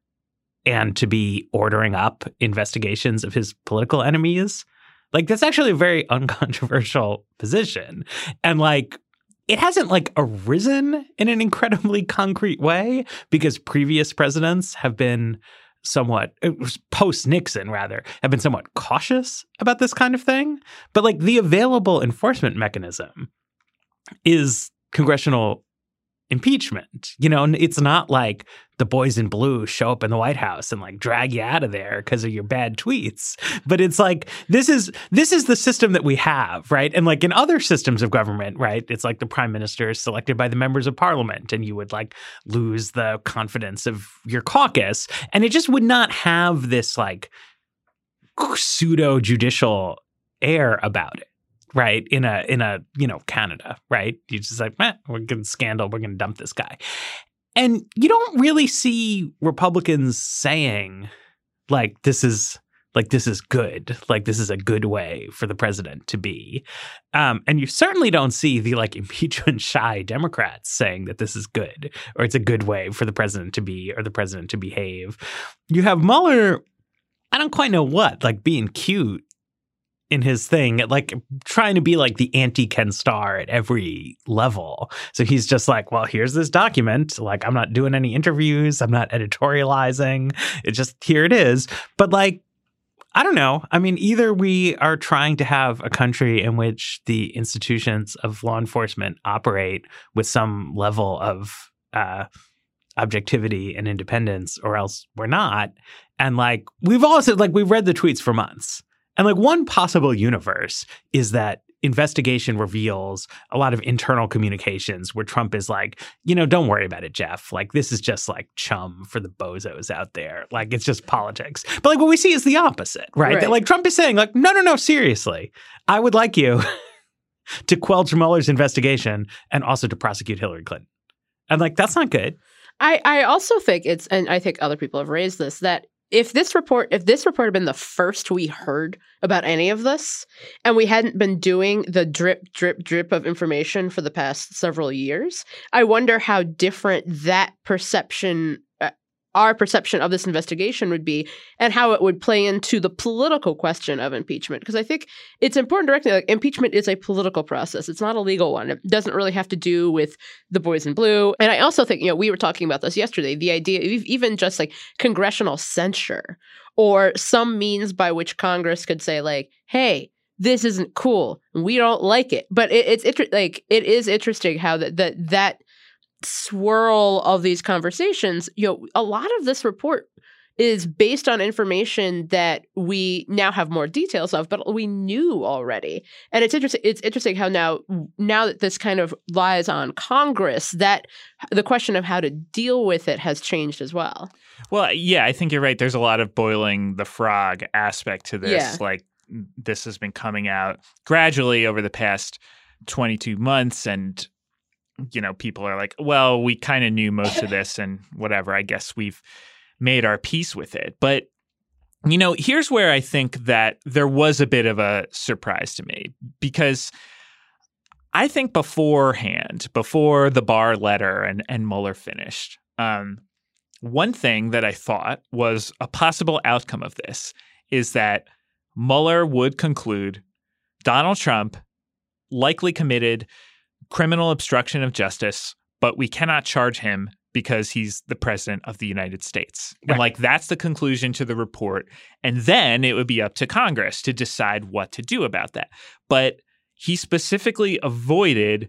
B: and to be ordering up investigations of his political enemies. Like, that's actually a very uncontroversial position. And, like, it hasn't like arisen in an incredibly concrete way because previous presidents have been somewhat, post-Nixon rather, have been somewhat cautious about this kind of thing. But like the available enforcement mechanism is congressional impeachment. You know, it's not like the boys in blue show up in the White House and like drag you out of there because of your bad tweets. But it's like this is this is the system that we have, right? And like in other systems of government, right? It's like the prime minister is selected by the members of parliament and you would like lose the confidence of your caucus. And it just would not have this like pseudo judicial air about it. Right. In a in a, you know, Canada. Right. You just like, eh, we're going to scandal. We're going to dump this guy. And you don't really see Republicans saying like this is like this is good. Like this is a good way for the president to be. Um, and you certainly don't see the like impeachment shy Democrats saying that this is good or it's a good way for the president to be or the president to behave. You have Mueller, I don't quite know what, like being cute in his thing, like trying to be like the anti-Ken Starr at every level. So he's just like, well, here's this document. Like, I'm not doing any interviews. I'm not editorializing. It's just, here it is. But like, I don't know. I mean, either we are trying to have a country in which the institutions of law enforcement operate with some level of uh, objectivity and independence, or else we're not. And like, we've also, like, we've read the tweets for months. And like one possible universe is that investigation reveals a lot of internal communications where Trump is like, you know, don't worry about it, Jeff. Like, this is just like chum for the bozos out there. Like, it's just politics. But like what we see is the opposite, right? right. That like Trump is saying like, no, no, no, seriously, I would like you to quell Mueller's investigation and also to prosecute Hillary Clinton. And like, that's not good.
C: I, I also think it's, and I think other people have raised this, that if this report if this report had been the first we heard about any of this, and we hadn't been doing the drip, drip, drip of information for the past several years, I wonder how different that perception, uh, our perception of this investigation would be, and how it would play into the political question of impeachment. Because I think it's important to recognize, like, impeachment is a political process. It's not a legal one. It doesn't really have to do with the boys in blue. And I also think, you know, we were talking about this yesterday, the idea of even just like congressional censure or some means by which Congress could say, like, hey, this isn't cool. We don't like it. But it, it's inter- like it is interesting how that that that swirl of these conversations, you know, a lot of this report is based on information that we now have more details of, but we knew already. And it's interesting. It's interesting how now, now that this kind of lies on Congress, that the question of how to deal with it has changed as well.
D: Well, yeah, I think you're right. There's a lot of boiling the frog aspect to this.
C: Yeah.
D: Like, this has been coming out gradually over the past twenty-two months, and you know, people are like, well, we kind of knew most of this and whatever. I guess we've made our peace with it. But, you know, here's where I think that there was a bit of a surprise to me, because I think beforehand, before the Barr letter and, and Mueller finished, um, one thing that I thought was a possible outcome of this is that Mueller would conclude Donald Trump likely committed criminal obstruction of justice, but we cannot charge him because he's the president of the United States. And
B: right.
D: like, that's the conclusion to the report. And then it would be up to Congress to decide what to do about that. But he specifically avoided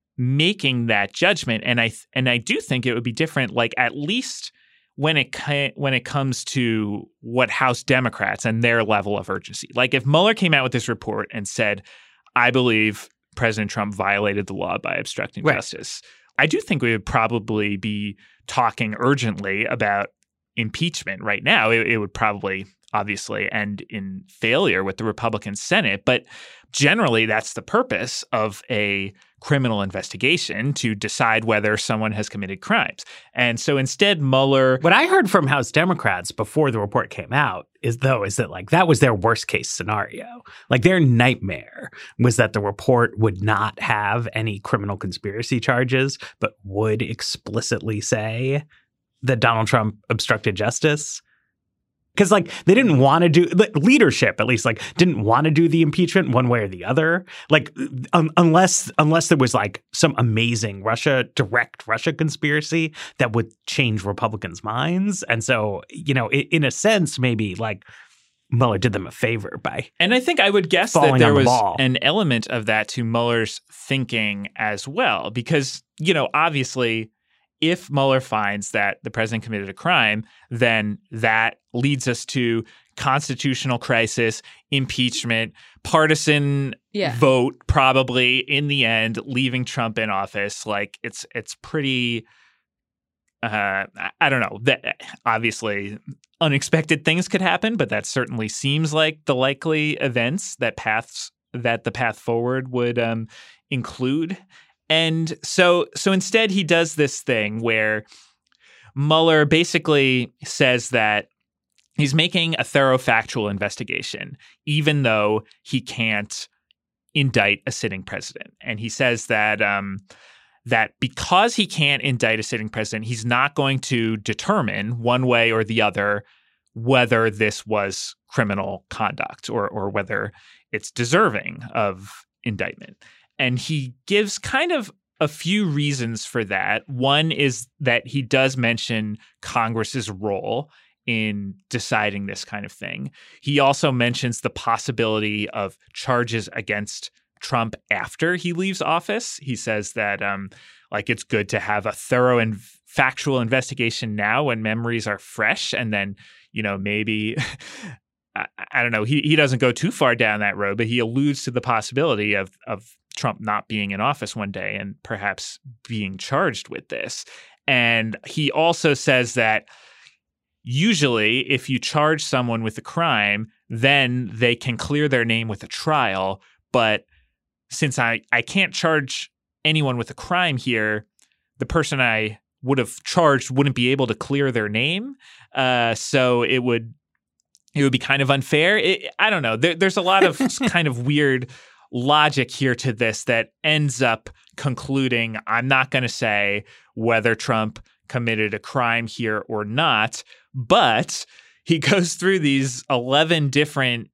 D: making that judgment. And I th- and I do think it would be different, like, at least when it ca- when it comes to what House Democrats and their level of urgency. Like, if Mueller came out with this report and said, I believe President Trump violated the law by obstructing
B: right.
D: justice, I do think we would probably be talking urgently about impeachment right now. It, it would probably obviously end in failure with the Republican Senate. But generally, that's the purpose of a criminal investigation, to decide whether someone has committed crimes. And so instead, Mueller—
B: What I heard from House Democrats before the report came out is, though, is that, like, that was their worst case scenario. Like, their nightmare was that the report would not have any criminal conspiracy charges, but would explicitly say that Donald Trump obstructed justice. Because, like, they didn't want to do – leadership, at least, like, didn't want to do the impeachment one way or the other. Like, um, unless unless there was, like, some amazing Russia – direct Russia conspiracy that would change Republicans' minds. And so, you know, in, in a sense, maybe, like, Mueller did them a favor by
D: And I think I would guess that there was an element of that to Mueller's thinking as well. Because, you know, obviously – if Mueller finds that the president committed a crime, then that leads us to constitutional crisis, impeachment, partisan
C: yeah.
D: vote, probably in the end, leaving Trump in office. Like, it's it's pretty, uh, I don't know. That obviously unexpected things could happen, but that certainly seems like the likely events that paths that the path forward would um, include. And so so instead, he does this thing where Mueller basically says that he's making a thorough factual investigation, even though he can't indict a sitting president. And he says that um, that because he can't indict a sitting president, he's not going to determine one way or the other whether this was criminal conduct or or whether it's deserving of indictment. And he gives kind of a few reasons for that. One is that he does mention Congress's role in deciding this kind of thing. He also mentions the possibility of charges against Trump after he leaves office. He says that um, like it's good to have a thorough and factual investigation now when memories are fresh, and then, you know, maybe I, I don't know. He he doesn't go too far down that road, but he alludes to the possibility of of Trump not being in office one day and perhaps being charged with this. And he also says that usually if you charge someone with a crime, then they can clear their name with a trial. But since I, I can't charge anyone with a crime here, the person I would have charged wouldn't be able to clear their name. Uh, so it would it would be kind of unfair. It, I don't know. There, there's a lot of kind of weird logic here to this that ends up concluding I'm not going to say whether Trump committed a crime here or not, but he goes through these eleven different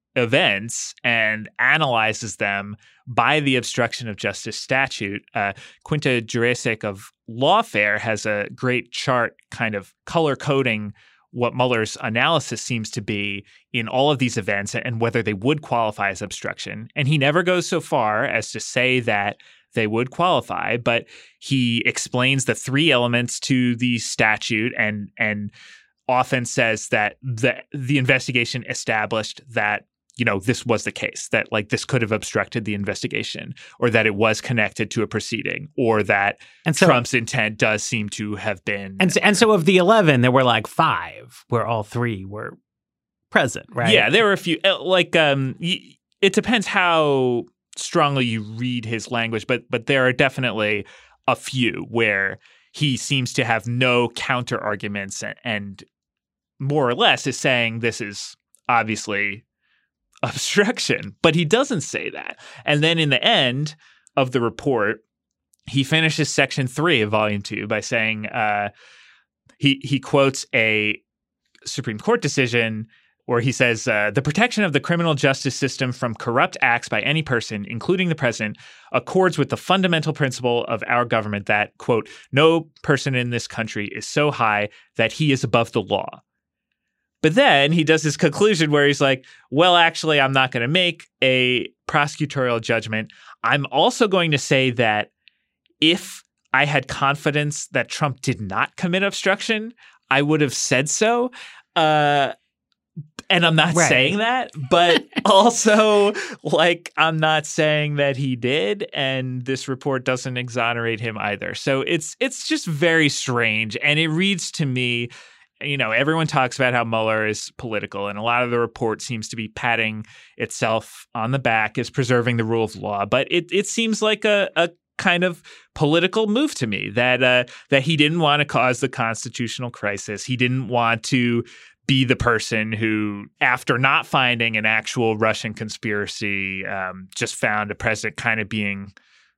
D: events and analyzes them by the obstruction of justice statute. Uh, Quinta Jurecic of Lawfare has a great chart kind of color coding what Mueller's analysis seems to be in all of these events and whether they would qualify as obstruction. And he never goes so far as to say that they would qualify, but he explains the three elements to the statute and and often says that the the investigation established that, you know, this was the case, that like this could have obstructed the investigation, or that it was connected to a proceeding, or that and so, Trump's intent does seem to have been.
B: And so, and so of the eleven, there were like five where all three were present, right?
D: Yeah, there were a few. Like, um, it depends how strongly you read his language, but but there are definitely a few where he seems to have no counter arguments and, and more or less is saying this is obviously obstruction, but he doesn't say that. And then in the end of the report, he finishes section three of volume two by saying uh, he he quotes a Supreme Court decision where he says, uh, the protection of the criminal justice system from corrupt acts by any person, including the president, accords with the fundamental principle of our government that, quote, no person in this country is so high that he is above the law. But then he does this conclusion where he's like, well, actually, I'm not going to make a prosecutorial judgment. I'm also going to say that if I had confidence that Trump did not commit obstruction, I would have said so. Uh, and I'm not right. saying that, but also, like, I'm not saying that he did, and this report doesn't exonerate him either. So it's it's just very strange, and it reads to me, you know, everyone talks about how Mueller is political, and a lot of the report seems to be patting itself on the back as preserving the rule of law. But it it seems like a, a kind of political move to me that uh, that he didn't want to cause the constitutional crisis. He didn't want to be the person who, after not finding an actual Russian conspiracy, um, just found a president kind of being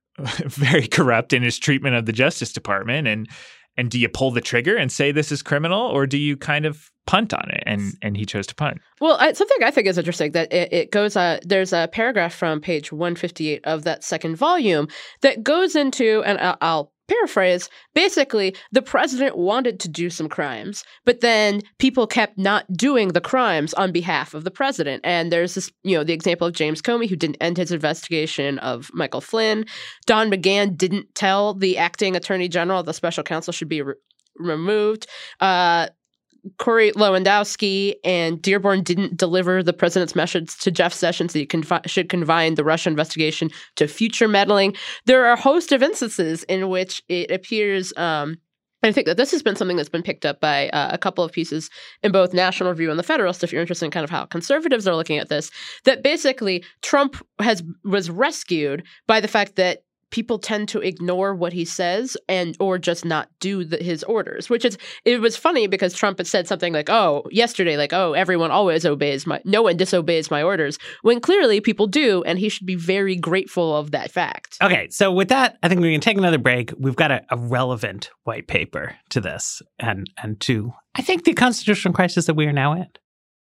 D: very corrupt in his treatment of the Justice Department. And And do you pull the trigger and say this is criminal, or do you kind of punt on it? And and he chose to punt.
C: Well, I, something I think is interesting that it, it goes. Uh, there's a paragraph from page one fifty-eight of that second volume that goes into, and I'll, I'll paraphrase. Basically, the president wanted to do some crimes, but then people kept not doing the crimes on behalf of the president. And there's this, you know, the example of James Comey, who didn't end his investigation of Michael Flynn. Don McGahn didn't tell the acting attorney general the special counsel should be re- removed. Uh, Corey Lewandowski and Dearborn didn't deliver the president's message to Jeff Sessions that he confi- should confine the Russia investigation to future meddling. There are a host of instances in which it appears, um, I think that this has been something that's been picked up by uh, a couple of pieces in both National Review and The Federalist, if you're interested in kind of how conservatives are looking at this, that basically Trump has was rescued by the fact that people tend to ignore what he says and or just not do the, his orders, which is, it was funny because Trump had said something like, oh, yesterday, like, oh, everyone always obeys my, no one disobeys my orders, when clearly people do, and he should be very grateful of that fact.
B: Okay, so with that, I think we can take another break. We've got a, a relevant white paper to this and, and to, I think, the constitutional crisis that we are now in.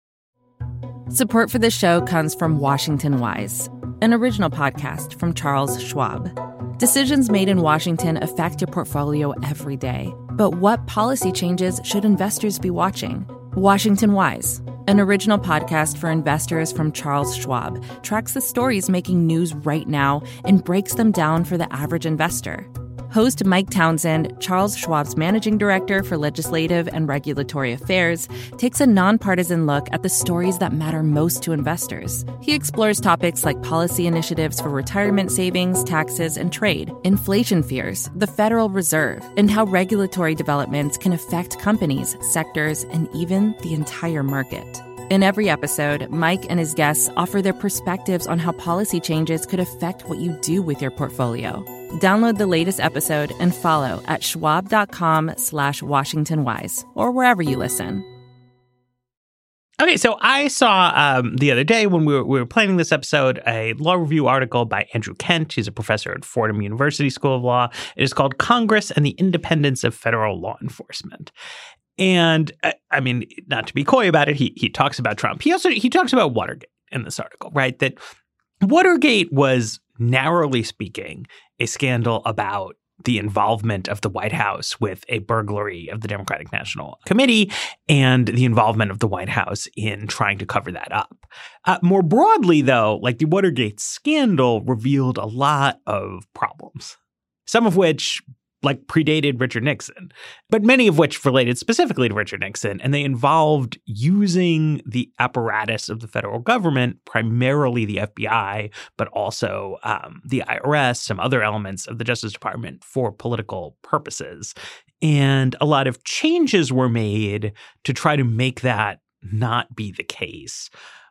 A: Support for this show comes from Washington Wise, an original podcast from Charles Schwab. Decisions made in Washington affect your portfolio every day. But what policy changes should investors be watching? Washington Wise, an original podcast for investors from Charles Schwab, tracks the stories making news right now and breaks them down for the average investor. Host Mike Townsend, Charles Schwab's managing director for legislative and regulatory affairs, takes a nonpartisan look at the stories that matter most to investors. He explores topics like policy initiatives for retirement savings, taxes, and trade, inflation fears, the Federal Reserve, and how regulatory developments can affect companies, sectors, and even the entire market. In every episode, Mike and his guests offer their perspectives on how policy changes could affect what you do with your portfolio. Download the latest episode and follow at schwab.com slash WashingtonWise or wherever you listen.
B: Okay, so I saw um, the other day when we were, we were planning this episode a law review article by Andrew Kent. He's a professor at Fordham University School of Law. It is called Congress and the Independence of Federal Law Enforcement. And I, I mean, not to be coy about it, he he talks about Trump. He also he talks about Watergate in this article, right? That Watergate was, narrowly speaking, a scandal about the involvement of the White House with a burglary of the Democratic National Committee and the involvement of the White House in trying to cover that up. Uh, more broadly, though, like the Watergate scandal revealed a lot of problems, some of which like predated Richard Nixon, but many of which related specifically to Richard Nixon. And they involved using the apparatus of the federal government, primarily the F B I, but also um, the I R S, some other elements of the Justice Department for political purposes. And a lot of changes were made to try to make that not be the case.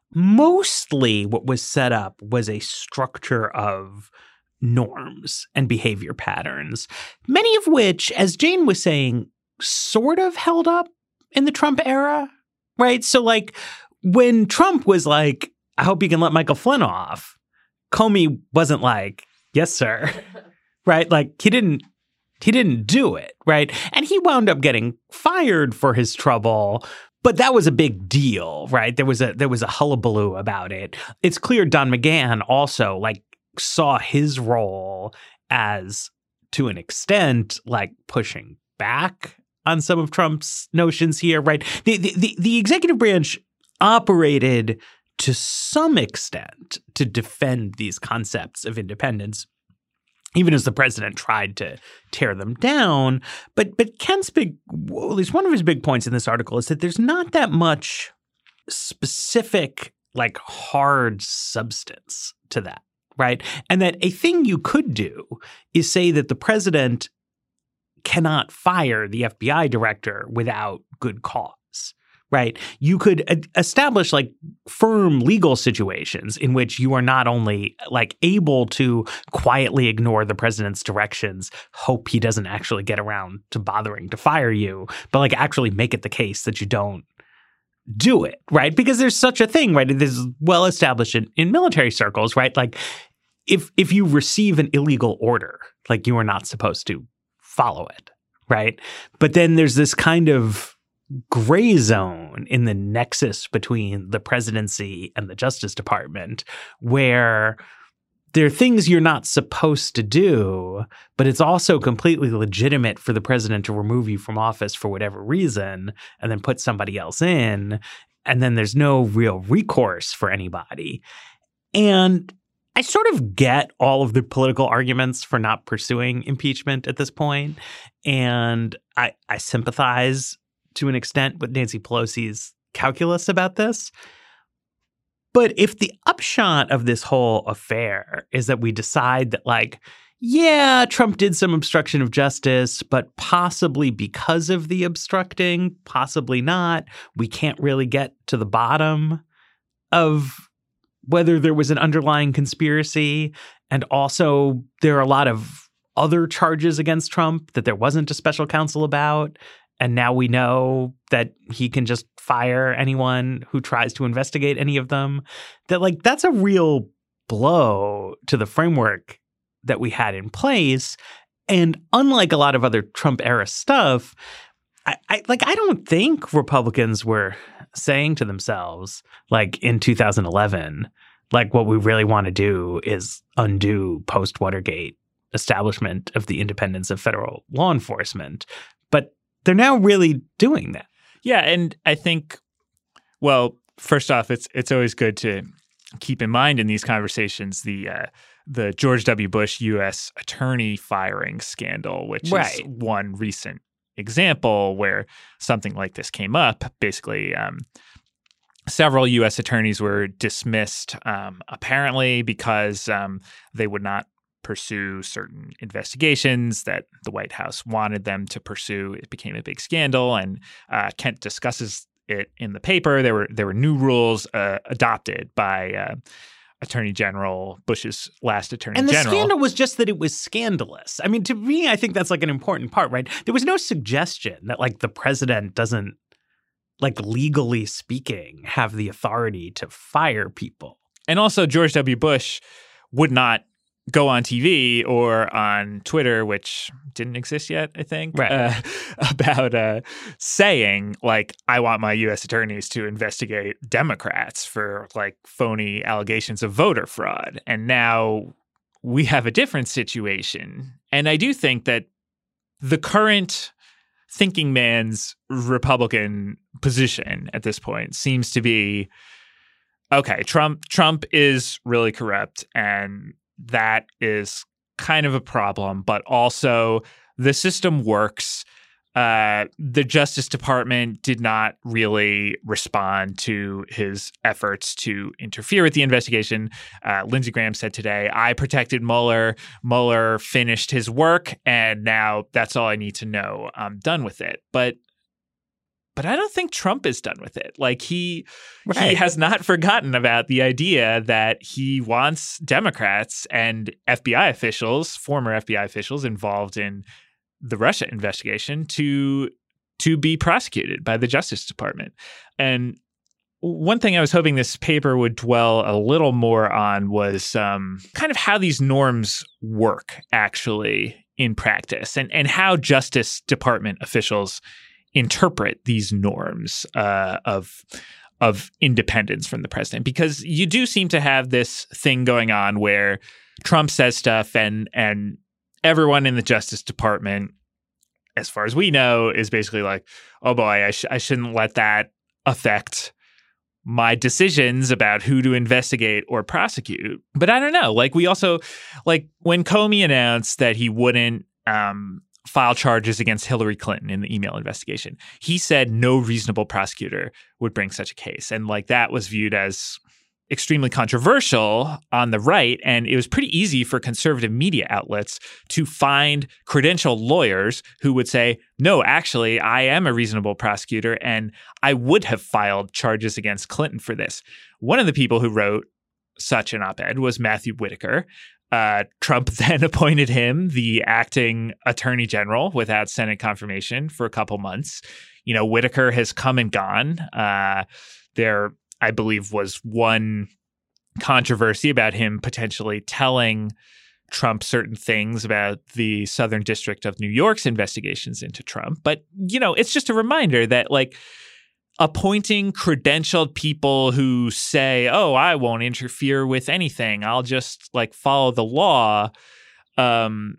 B: Mostly what was set up was a structure of norms and behavior patterns, many of which, as Jane was saying, sort of held up in the Trump era, right? So like when Trump was like, I hope you can let Michael Flynn off, Comey wasn't like, yes, sir, right? Like he didn't, he didn't do it, right? And he wound up getting fired for his trouble. But that was a big deal, right? There was a there was a hullabaloo about it. It's clear Don McGahn also like saw his role as, to an extent, like pushing back on some of Trump's notions here, right? The, the, the, the executive branch operated to some extent to defend these concepts of independence, even as the president tried to tear them down. But but Kent's big, well, at least one of his big points in this article is that there's not that much specific, like hard substance to that. Right. And that a thing you could do is say that the president cannot fire the F B I director without good cause. Right. You could a- establish like firm legal situations in which you are not only like able to quietly ignore the president's directions, hope he doesn't actually get around to bothering to fire you, but like actually make it the case that you don't do it. Right. Because there's such a thing. Right. This is well established in, in military circles. Right. Like If if you receive an illegal order, like you are not supposed to follow it, right? But then there's this kind of gray zone in the nexus between the presidency and the Justice Department where there are things you're not supposed to do, but it's also completely legitimate for the president to remove you from office for whatever reason and then put somebody else in, and then there's no real recourse for anybody. And I sort of get all of the political arguments for not pursuing impeachment at this point, and I, I sympathize to an extent with Nancy Pelosi's calculus about this. But if the upshot of this whole affair is that we decide that, like, yeah, Trump did some obstruction of justice, but possibly because of the obstructing, possibly not, we can't really get to the bottom of whether there was an underlying conspiracy. And also there are a lot of other charges against Trump that there wasn't a special counsel about. And now we know that he can just fire anyone who tries to investigate any of them. That like that's a real blow to the framework that we had in place. And unlike a lot of other Trump era stuff, I, I like I don't think Republicans were saying to themselves, like in two thousand eleven, like what we really want to do is undo post-Watergate establishment of the independence of federal law enforcement. But they're now really doing that.
D: Yeah, and I think, well, first off, it's it's always good to keep in mind in these conversations the uh, the George W. Bush U S attorney firing scandal, which
B: right.
D: is one recent example where something like this came up. Basically, um, several U S attorneys were dismissed, um, apparently because um, they would not pursue certain investigations that the White House wanted them to pursue. It became a big scandal, and uh, Kent discusses it in the paper. There were there were new rules uh, adopted by uh, Attorney General, Bush's last Attorney
B: and the
D: General.
B: scandal was just that it was scandalous. I mean, to me, I think that's like an important part, right? There was no suggestion that like the president doesn't, like legally speaking, have the authority to fire people.
D: And also George W. Bush would not go on T V or on Twitter, which didn't exist yet, I think,
B: right.
D: uh, about uh, saying, like, I want my U S attorneys to investigate Democrats for, like, phony allegations of voter fraud. And now we have a different situation. And I do think that the current thinking man's Republican position at this point seems to be, okay, Trump Trump is really corrupt, and that is kind of a problem, but also the system works. Uh, the Justice Department did not really respond to his efforts to interfere with the investigation. Uh, Lindsey Graham said today, I protected Mueller. Mueller finished his work, and now that's all I need to know. I'm done with it. But But I don't think Trump is done with it. Like he right. he has not forgotten about the idea that he wants Democrats and F B I officials, former F B I officials involved in the Russia investigation to to be prosecuted by the Justice Department. And one thing I was hoping this paper would dwell a little more on was um, kind of how these norms work actually in practice, and, and how Justice Department officials interpret these norms uh, of of independence from the president. Because you do seem to have this thing going on where Trump says stuff and and everyone in the Justice Department, as far as we know, is basically like, oh boy, I, sh- I shouldn't let that affect my decisions about who to investigate or prosecute. But I don't know. Like we also, like when Comey announced that he wouldn't um, file charges against Hillary Clinton in the email investigation, he said no reasonable prosecutor would bring such a case. And like that was viewed as extremely controversial on the right. And it was pretty easy for conservative media outlets to find credentialed lawyers who would say, no, actually, I am a reasonable prosecutor and I would have filed charges against Clinton for this. One of the people who wrote such an op-ed was Matthew Whitaker. Uh, Trump then appointed him the acting attorney general without Senate confirmation for a couple months. You know, Whitaker has come and gone. Uh, there I believe, was one controversy about him potentially telling Trump certain things about the Southern District of New York's investigations into Trump. But, you know, it's just a reminder that, like, appointing credentialed people who say, oh, I won't interfere with anything, I'll just, like, follow the law, um,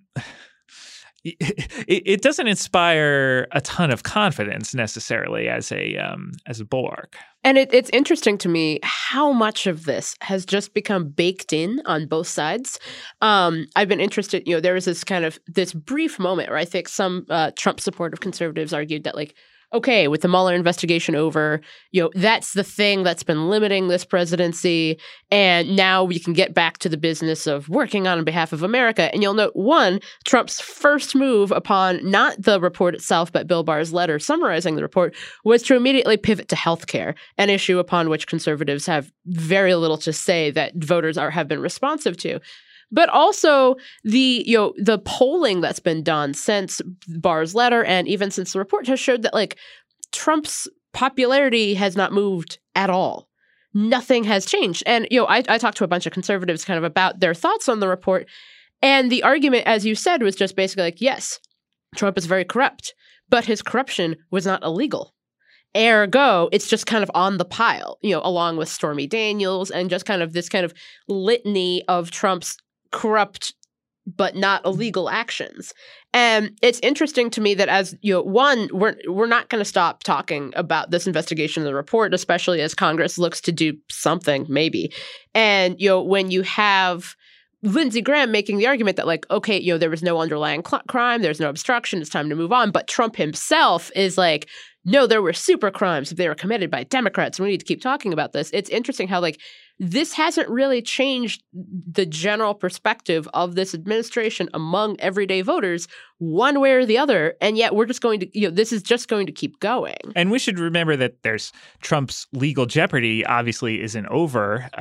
D: it, it doesn't inspire a ton of confidence necessarily as a um, as a bulwark.
C: And it, it's interesting to me how much of this has just become baked in on both sides. Um, I've been interested, you know, there was this kind of this brief moment where I think some uh, Trump supportive conservatives argued that, like, okay, with the Mueller investigation over, you know, that's the thing that's been limiting this presidency. And now we can get back to the business of working on behalf of America. And you'll note, one, Trump's first move upon not the report itself, but Bill Barr's letter summarizing the report, was to immediately pivot to healthcare, an issue upon which conservatives have very little to say that voters are have been responsive to. But also the, you know, the polling that's been done since Barr's letter and even since the report has showed that, like, Trump's popularity has not moved at all. Nothing has changed. And, you know, I, I talked to a bunch of conservatives kind of about their thoughts on the report. And the argument, as you said, was just basically like, yes, Trump is very corrupt, but his corruption was not illegal. Ergo, it's just kind of on the pile, you know, along with Stormy Daniels and just kind of this kind of litany of Trump's corrupt but not illegal actions. And it's interesting to me that, as you know, one, we're we're not going to stop talking about this investigation in the report, especially as Congress looks to do something, maybe. And, you know, when you have Lindsey Graham making the argument that, like, okay, you know, there was no underlying cl- crime, there's no obstruction, it's time to move on. But Trump himself is like, no, there were super crimes. They were committed by Democrats. We need to keep talking about this. It's interesting how, like, this hasn't really changed the general perspective of this administration among everyday voters one way or the other. And yet we're just going to, you know, this is just going to keep going.
D: And we should remember that there's Trump's legal jeopardy obviously isn't over. Uh,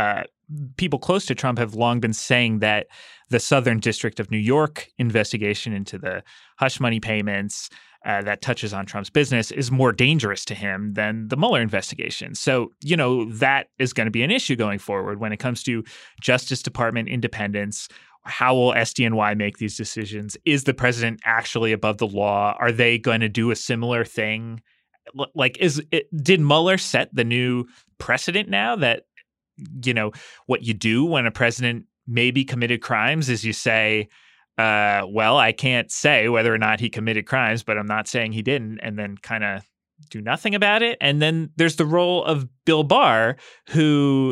D: people close to Trump have long been saying that the Southern District of New York investigation into the hush money payments uh, that touches on Trump's business is more dangerous to him than the Mueller investigation. So, you know, that is going to be an issue going forward when it comes to Justice Department independence. How will S D N Y make these decisions? Is the president actually above the law? Are they going to do a similar thing? Like, is it, did Mueller set the new precedent now that, you know, what you do when a president maybe committed crimes is you say, uh, well, I can't say whether or not he committed crimes, but I'm not saying he didn't, and then kind of do nothing about it. And then there's the role of Bill Barr, who,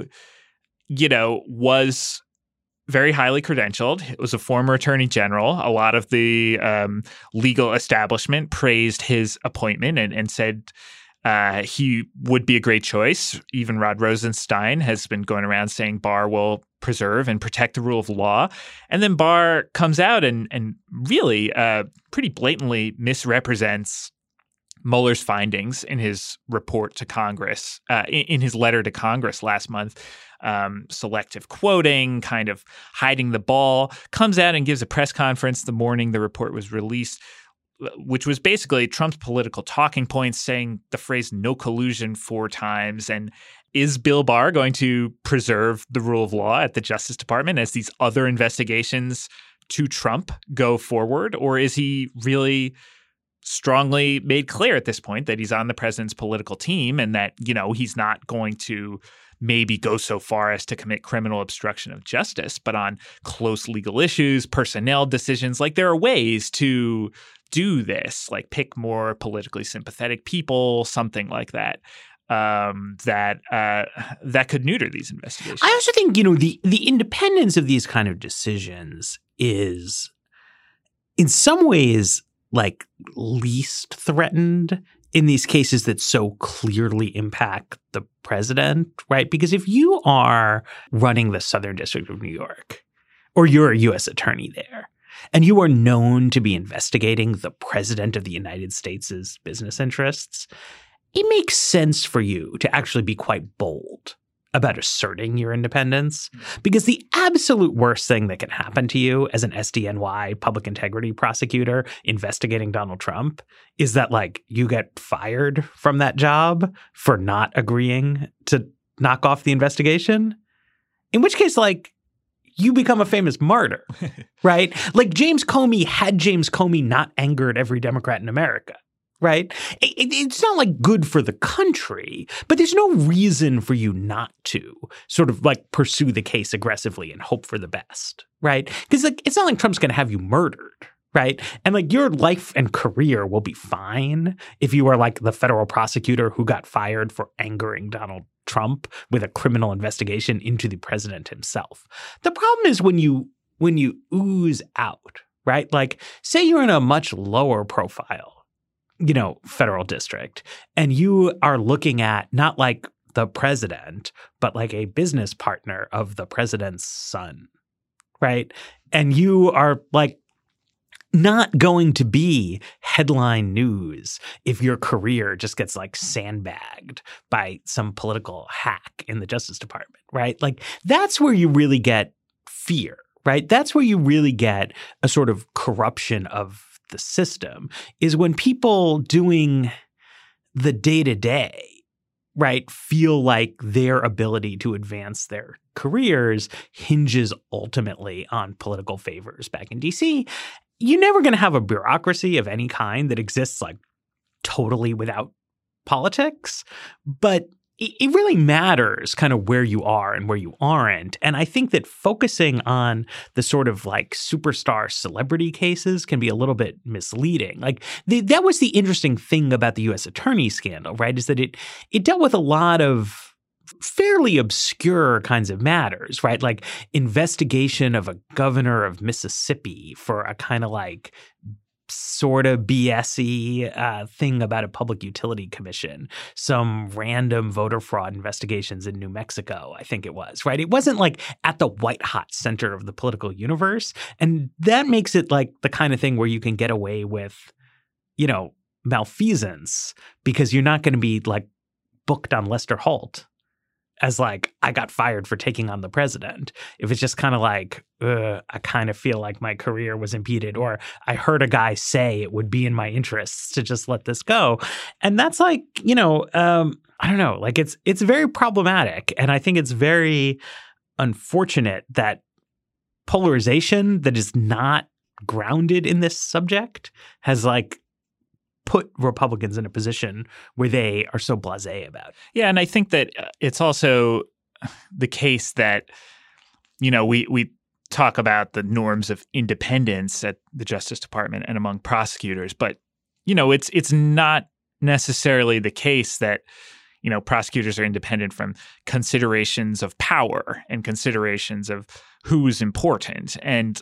D: you know, was very highly credentialed. It was a former attorney general. A lot of the um, legal establishment praised his appointment and, and said uh, he would be a great choice. Even Rod Rosenstein has been going around saying Barr will preserve and protect the rule of law. And then Barr comes out and, and really uh, pretty blatantly misrepresents Mueller's findings in his report to Congress, uh, in, in his letter to Congress last month. Um, selective quoting, kind of hiding the ball, comes out and gives a press conference the morning the report was released, which was basically Trump's political talking points, saying the phrase no collusion four times. And is Bill Barr going to preserve the rule of law at the Justice Department as these other investigations to Trump go forward? Or is he really strongly made clear at this point that he's on the president's political team and that, you know, he's not going to maybe go so far as to commit criminal obstruction of justice, but on close legal issues, personnel decisions, like there are ways to do this, like pick more politically sympathetic people, something like that, um, that uh, that could neuter these investigations.
B: I also think, you know, the the independence of these kind of decisions is in some ways like least threatened in these cases that so clearly impact the president, right? Because if you are running the Southern District of New York, or you're a U S attorney there, and you are known to be investigating the president of the United States' business interests, it makes sense for you to actually be quite bold about asserting your independence, because the absolute worst thing that can happen to you as an S D N Y public integrity prosecutor investigating Donald Trump is that, like, you get fired from that job for not agreeing to knock off the investigation, in which case, like, you become a famous martyr, right? Like James Comey, had James Comey not angered every Democrat in America, right? It, it, it's not like good for the country, but there's no reason for you not to sort of like pursue the case aggressively and hope for the best, right? Because like it's not like Trump's going to have you murdered, right? And like your life and career will be fine if you are like the federal prosecutor who got fired for angering Donald Trump with a criminal investigation into the president himself. The problem is when you when you ooze out, right? Like say you're in a much lower profile, you know, federal district, and you are looking at not like the president, but like a business partner of the president's son, right? And you are like not going to be headline news if your career just gets like sandbagged by some political hack in the Justice Department, right? Like that's where you really get fear, right? That's where you really get a sort of corruption of the system, is when people doing the day-to-day, right, feel like their ability to advance their careers hinges ultimately on political favors back in D C. You're never going to have a bureaucracy of any kind that exists like totally without politics, but it really matters kind of where you are and where you aren't. And I think that focusing on the sort of like superstar celebrity cases can be a little bit misleading. Like the, that was the interesting thing about the U S attorney scandal, right? Is that it it dealt with a lot of fairly obscure kinds of matters, right? Like investigation of a governor of Mississippi for a kind of like sort of B S-y uh, thing about a public utility commission, some random voter fraud investigations in New Mexico, I think it was, right? It wasn't like at the white hot center of the political universe. And that makes it like the kind of thing where you can get away with, you know, malfeasance because you're not going to be like booked on Lester Holt as like, I got fired for taking on the president. If it's just kind of like, uh, I kind of feel like my career was impeded, or I heard a guy say it would be in my interests to just let this go. And that's like, you know, um, I don't know, like it's it's very problematic. And I think it's very unfortunate that polarization that is not grounded in this subject has like put Republicans in a position where they are so blasé about it.
D: Yeah, and I think that it's also the case that, you know, we we talk about the norms of independence at the Justice Department and among prosecutors, but, you know, it's it's not necessarily the case that, you know, prosecutors are independent from considerations of power and considerations of who's important. And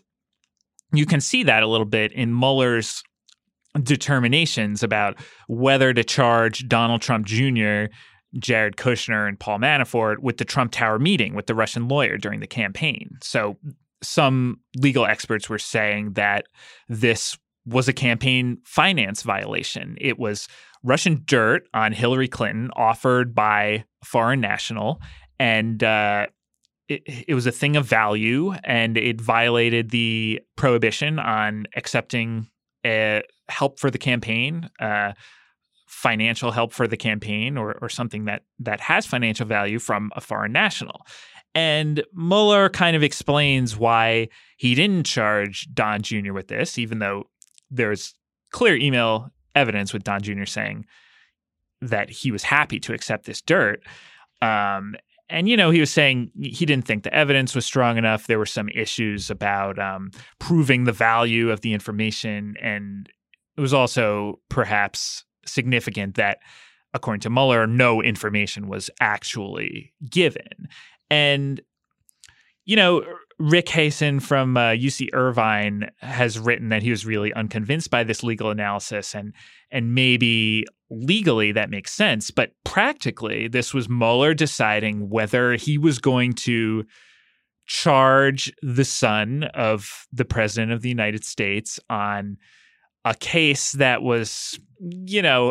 D: you can see that a little bit in Mueller's determinations about whether to charge Donald Trump Junior, Jared Kushner, and Paul Manafort with the Trump Tower meeting with the Russian lawyer during the campaign. So some legal experts were saying that this was a campaign finance violation. It was Russian dirt on Hillary Clinton offered by a foreign national, and uh, it, it was a thing of value, and it violated the prohibition on accepting uh, help for the campaign, uh, financial help for the campaign, or, or something that that has financial value from a foreign national. And Mueller kind of explains why he didn't charge Don Junior with this, even though there's clear email evidence with Don Junior saying that he was happy to accept this dirt. Um, and, you know, he was saying he didn't think the evidence was strong enough. There were some issues about um, proving the value of the information. And it was also perhaps significant that, according to Mueller, no information was actually given. And, you know, Rick Hasen from uh, U C Irvine has written that he was really unconvinced by this legal analysis, and and maybe legally that makes sense, but practically this was Mueller deciding whether he was going to charge the son of the president of the United States on a case that was, you know,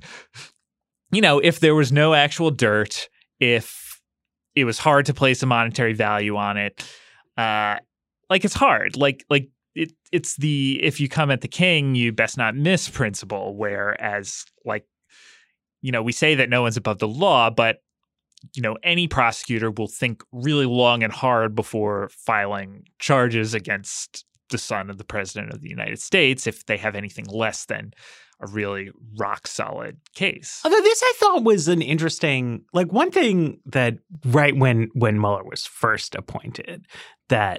D: you know, if there was no actual dirt, if it was hard to place a monetary value on it. Uh, like it's hard. Like like it it's the if you come at the king, you best not miss principle. Whereas, like, you know, we say that no one's above the law, but you know, any prosecutor will think really long and hard before filing charges against the son of the president of the United States if they have anything less than a really rock solid case.
B: Although this I thought was an interesting, like one thing that right when when Mueller was first appointed that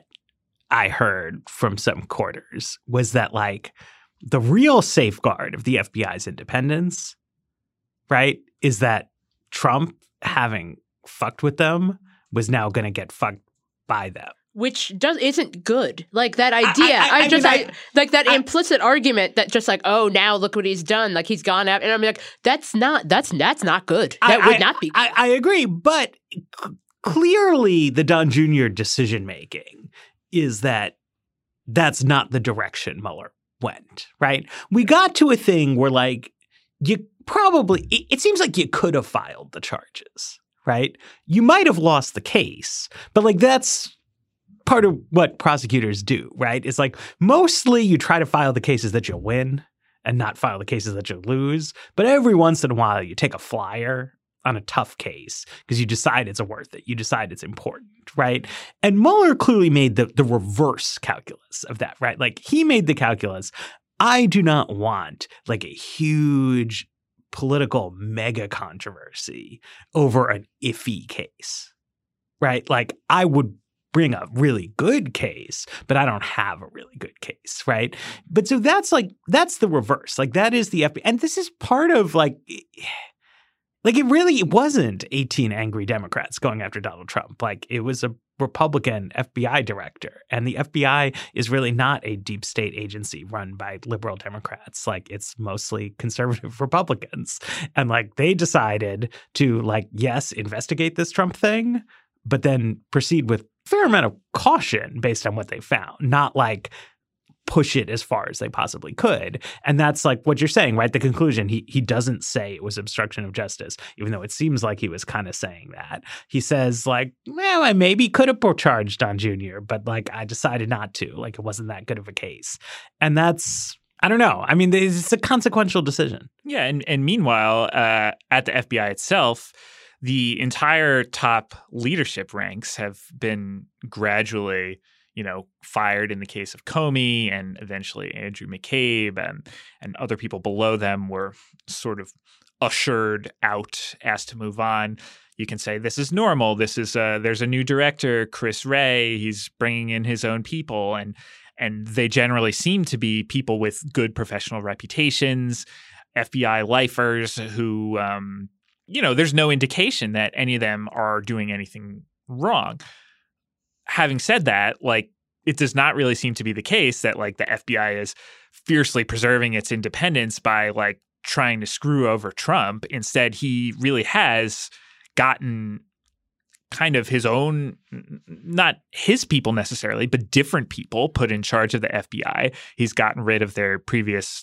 B: I heard from some quarters was that like the real safeguard of the F B I's independence, right, is that Trump having fucked with them was now going to get fucked by them.
C: Which does isn't good. Like that idea. I, I, I, I just mean, I, I like that I, implicit argument that just like, oh, now look what he's done. Like he's gone out, and I'm like, that's not that's that's not good. That
B: I,
C: would
B: I,
C: not be good.
B: I, I agree, but c- clearly the Don Junior decision making is that that's not the direction Mueller went. Right? We got to a thing where like you probably it, it seems like you could have filed the charges. Right? You might have lost the case, but like that's part of what prosecutors do, right? It's like mostly you try to file the cases that you'll win and not file the cases that you'll lose. But every once in a while, you take a flyer on a tough case because you decide it's worth it. You decide it's important, right? And Mueller clearly made the, the reverse calculus of that, right? Like he made the calculus, I do not want like a huge political mega controversy over an iffy case, right? Like I would bring a really good case, but I don't have a really good case, right? But so that's like, that's the reverse. Like that is the F B I. And this is part of like, like it really wasn't eighteen angry Democrats going after Donald Trump. Like it was a Republican F B I director. And the F B I is really not a deep state agency run by liberal Democrats. Like it's mostly conservative Republicans. And like they decided to like, yes, investigate this Trump thing, but then proceed with fair amount of caution based on what they found, not like push it as far as they possibly could. And that's like what you're saying, right? The conclusion, he he doesn't say it was obstruction of justice, even though it seems like he was kind of saying that. He says like, well, I maybe could have charged Don Junior, but like I decided not to. Like it wasn't that good of a case. And that's, I don't know. I mean, it's a consequential decision.
D: Yeah. And, and meanwhile, uh, at the F B I itself, the entire top leadership ranks have been gradually, you know, fired in the case of Comey, and eventually Andrew McCabe and, and other people below them were sort of ushered out, asked to move on. You can say this is normal. This is uh, there's a new director, Chris Wray. He's bringing in his own people, and and they generally seem to be people with good professional reputations, F B I lifers who, um, you know, there's no indication that any of them are doing anything wrong. Having said that, like, it does not really seem to be the case that like the F B I is fiercely preserving its independence by like trying to screw over Trump. Instead, he really has gotten kind of his own, not his people necessarily, but different people put in charge of the F B I. He's gotten rid of their previous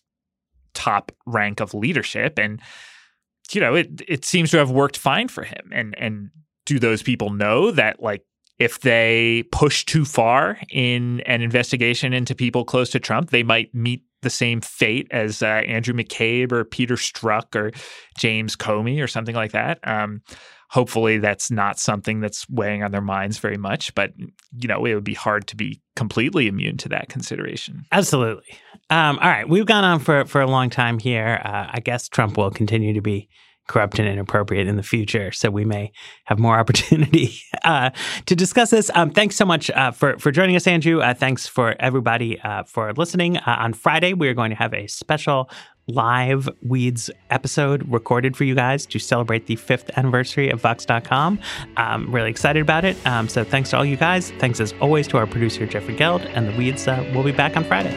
D: top rank of leadership. And, you know, it it seems to have worked fine for him. And and do those people know that like, if they push too far in an investigation into people close to Trump, they might meet the same fate as uh, Andrew McCabe or Peter Strzok or James Comey or something like that. Um, hopefully that's not something that's weighing on their minds very much. But, you know, it would be hard to be completely immune to that consideration.
B: Absolutely. Um, all right. We've gone on for, for a long time here. Uh, I guess Trump will continue to be corrupt and inappropriate in the future, so we may have more opportunity uh, to discuss this. Um, thanks so much uh, for for joining us, Andrew. Uh, thanks for everybody uh, for listening. Uh, on Friday, we are going to have a special live Weeds episode recorded for you guys to celebrate the fifth anniversary of Vox dot com. I'm really excited about it. Um, so thanks to all you guys. Thanks as always to our producer, Jeffrey Geld, and the Weeds uh, will be back on Friday.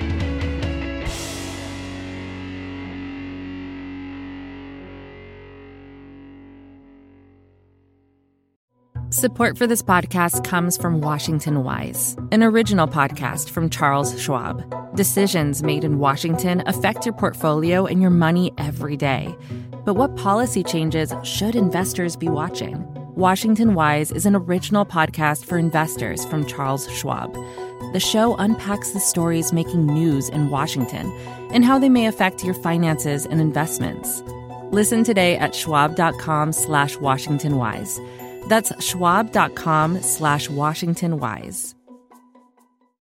A: Support for this podcast comes from Washington Wise, an original podcast from Charles Schwab. Decisions made in Washington affect your portfolio and your money every day. But what policy changes should investors be watching? Washington Wise is an original podcast for investors from Charles Schwab. The show unpacks the stories making news in Washington and how they may affect your finances and investments. Listen today at schwab.com slash Washington Wise. That's schwab.com slash Washington Wise.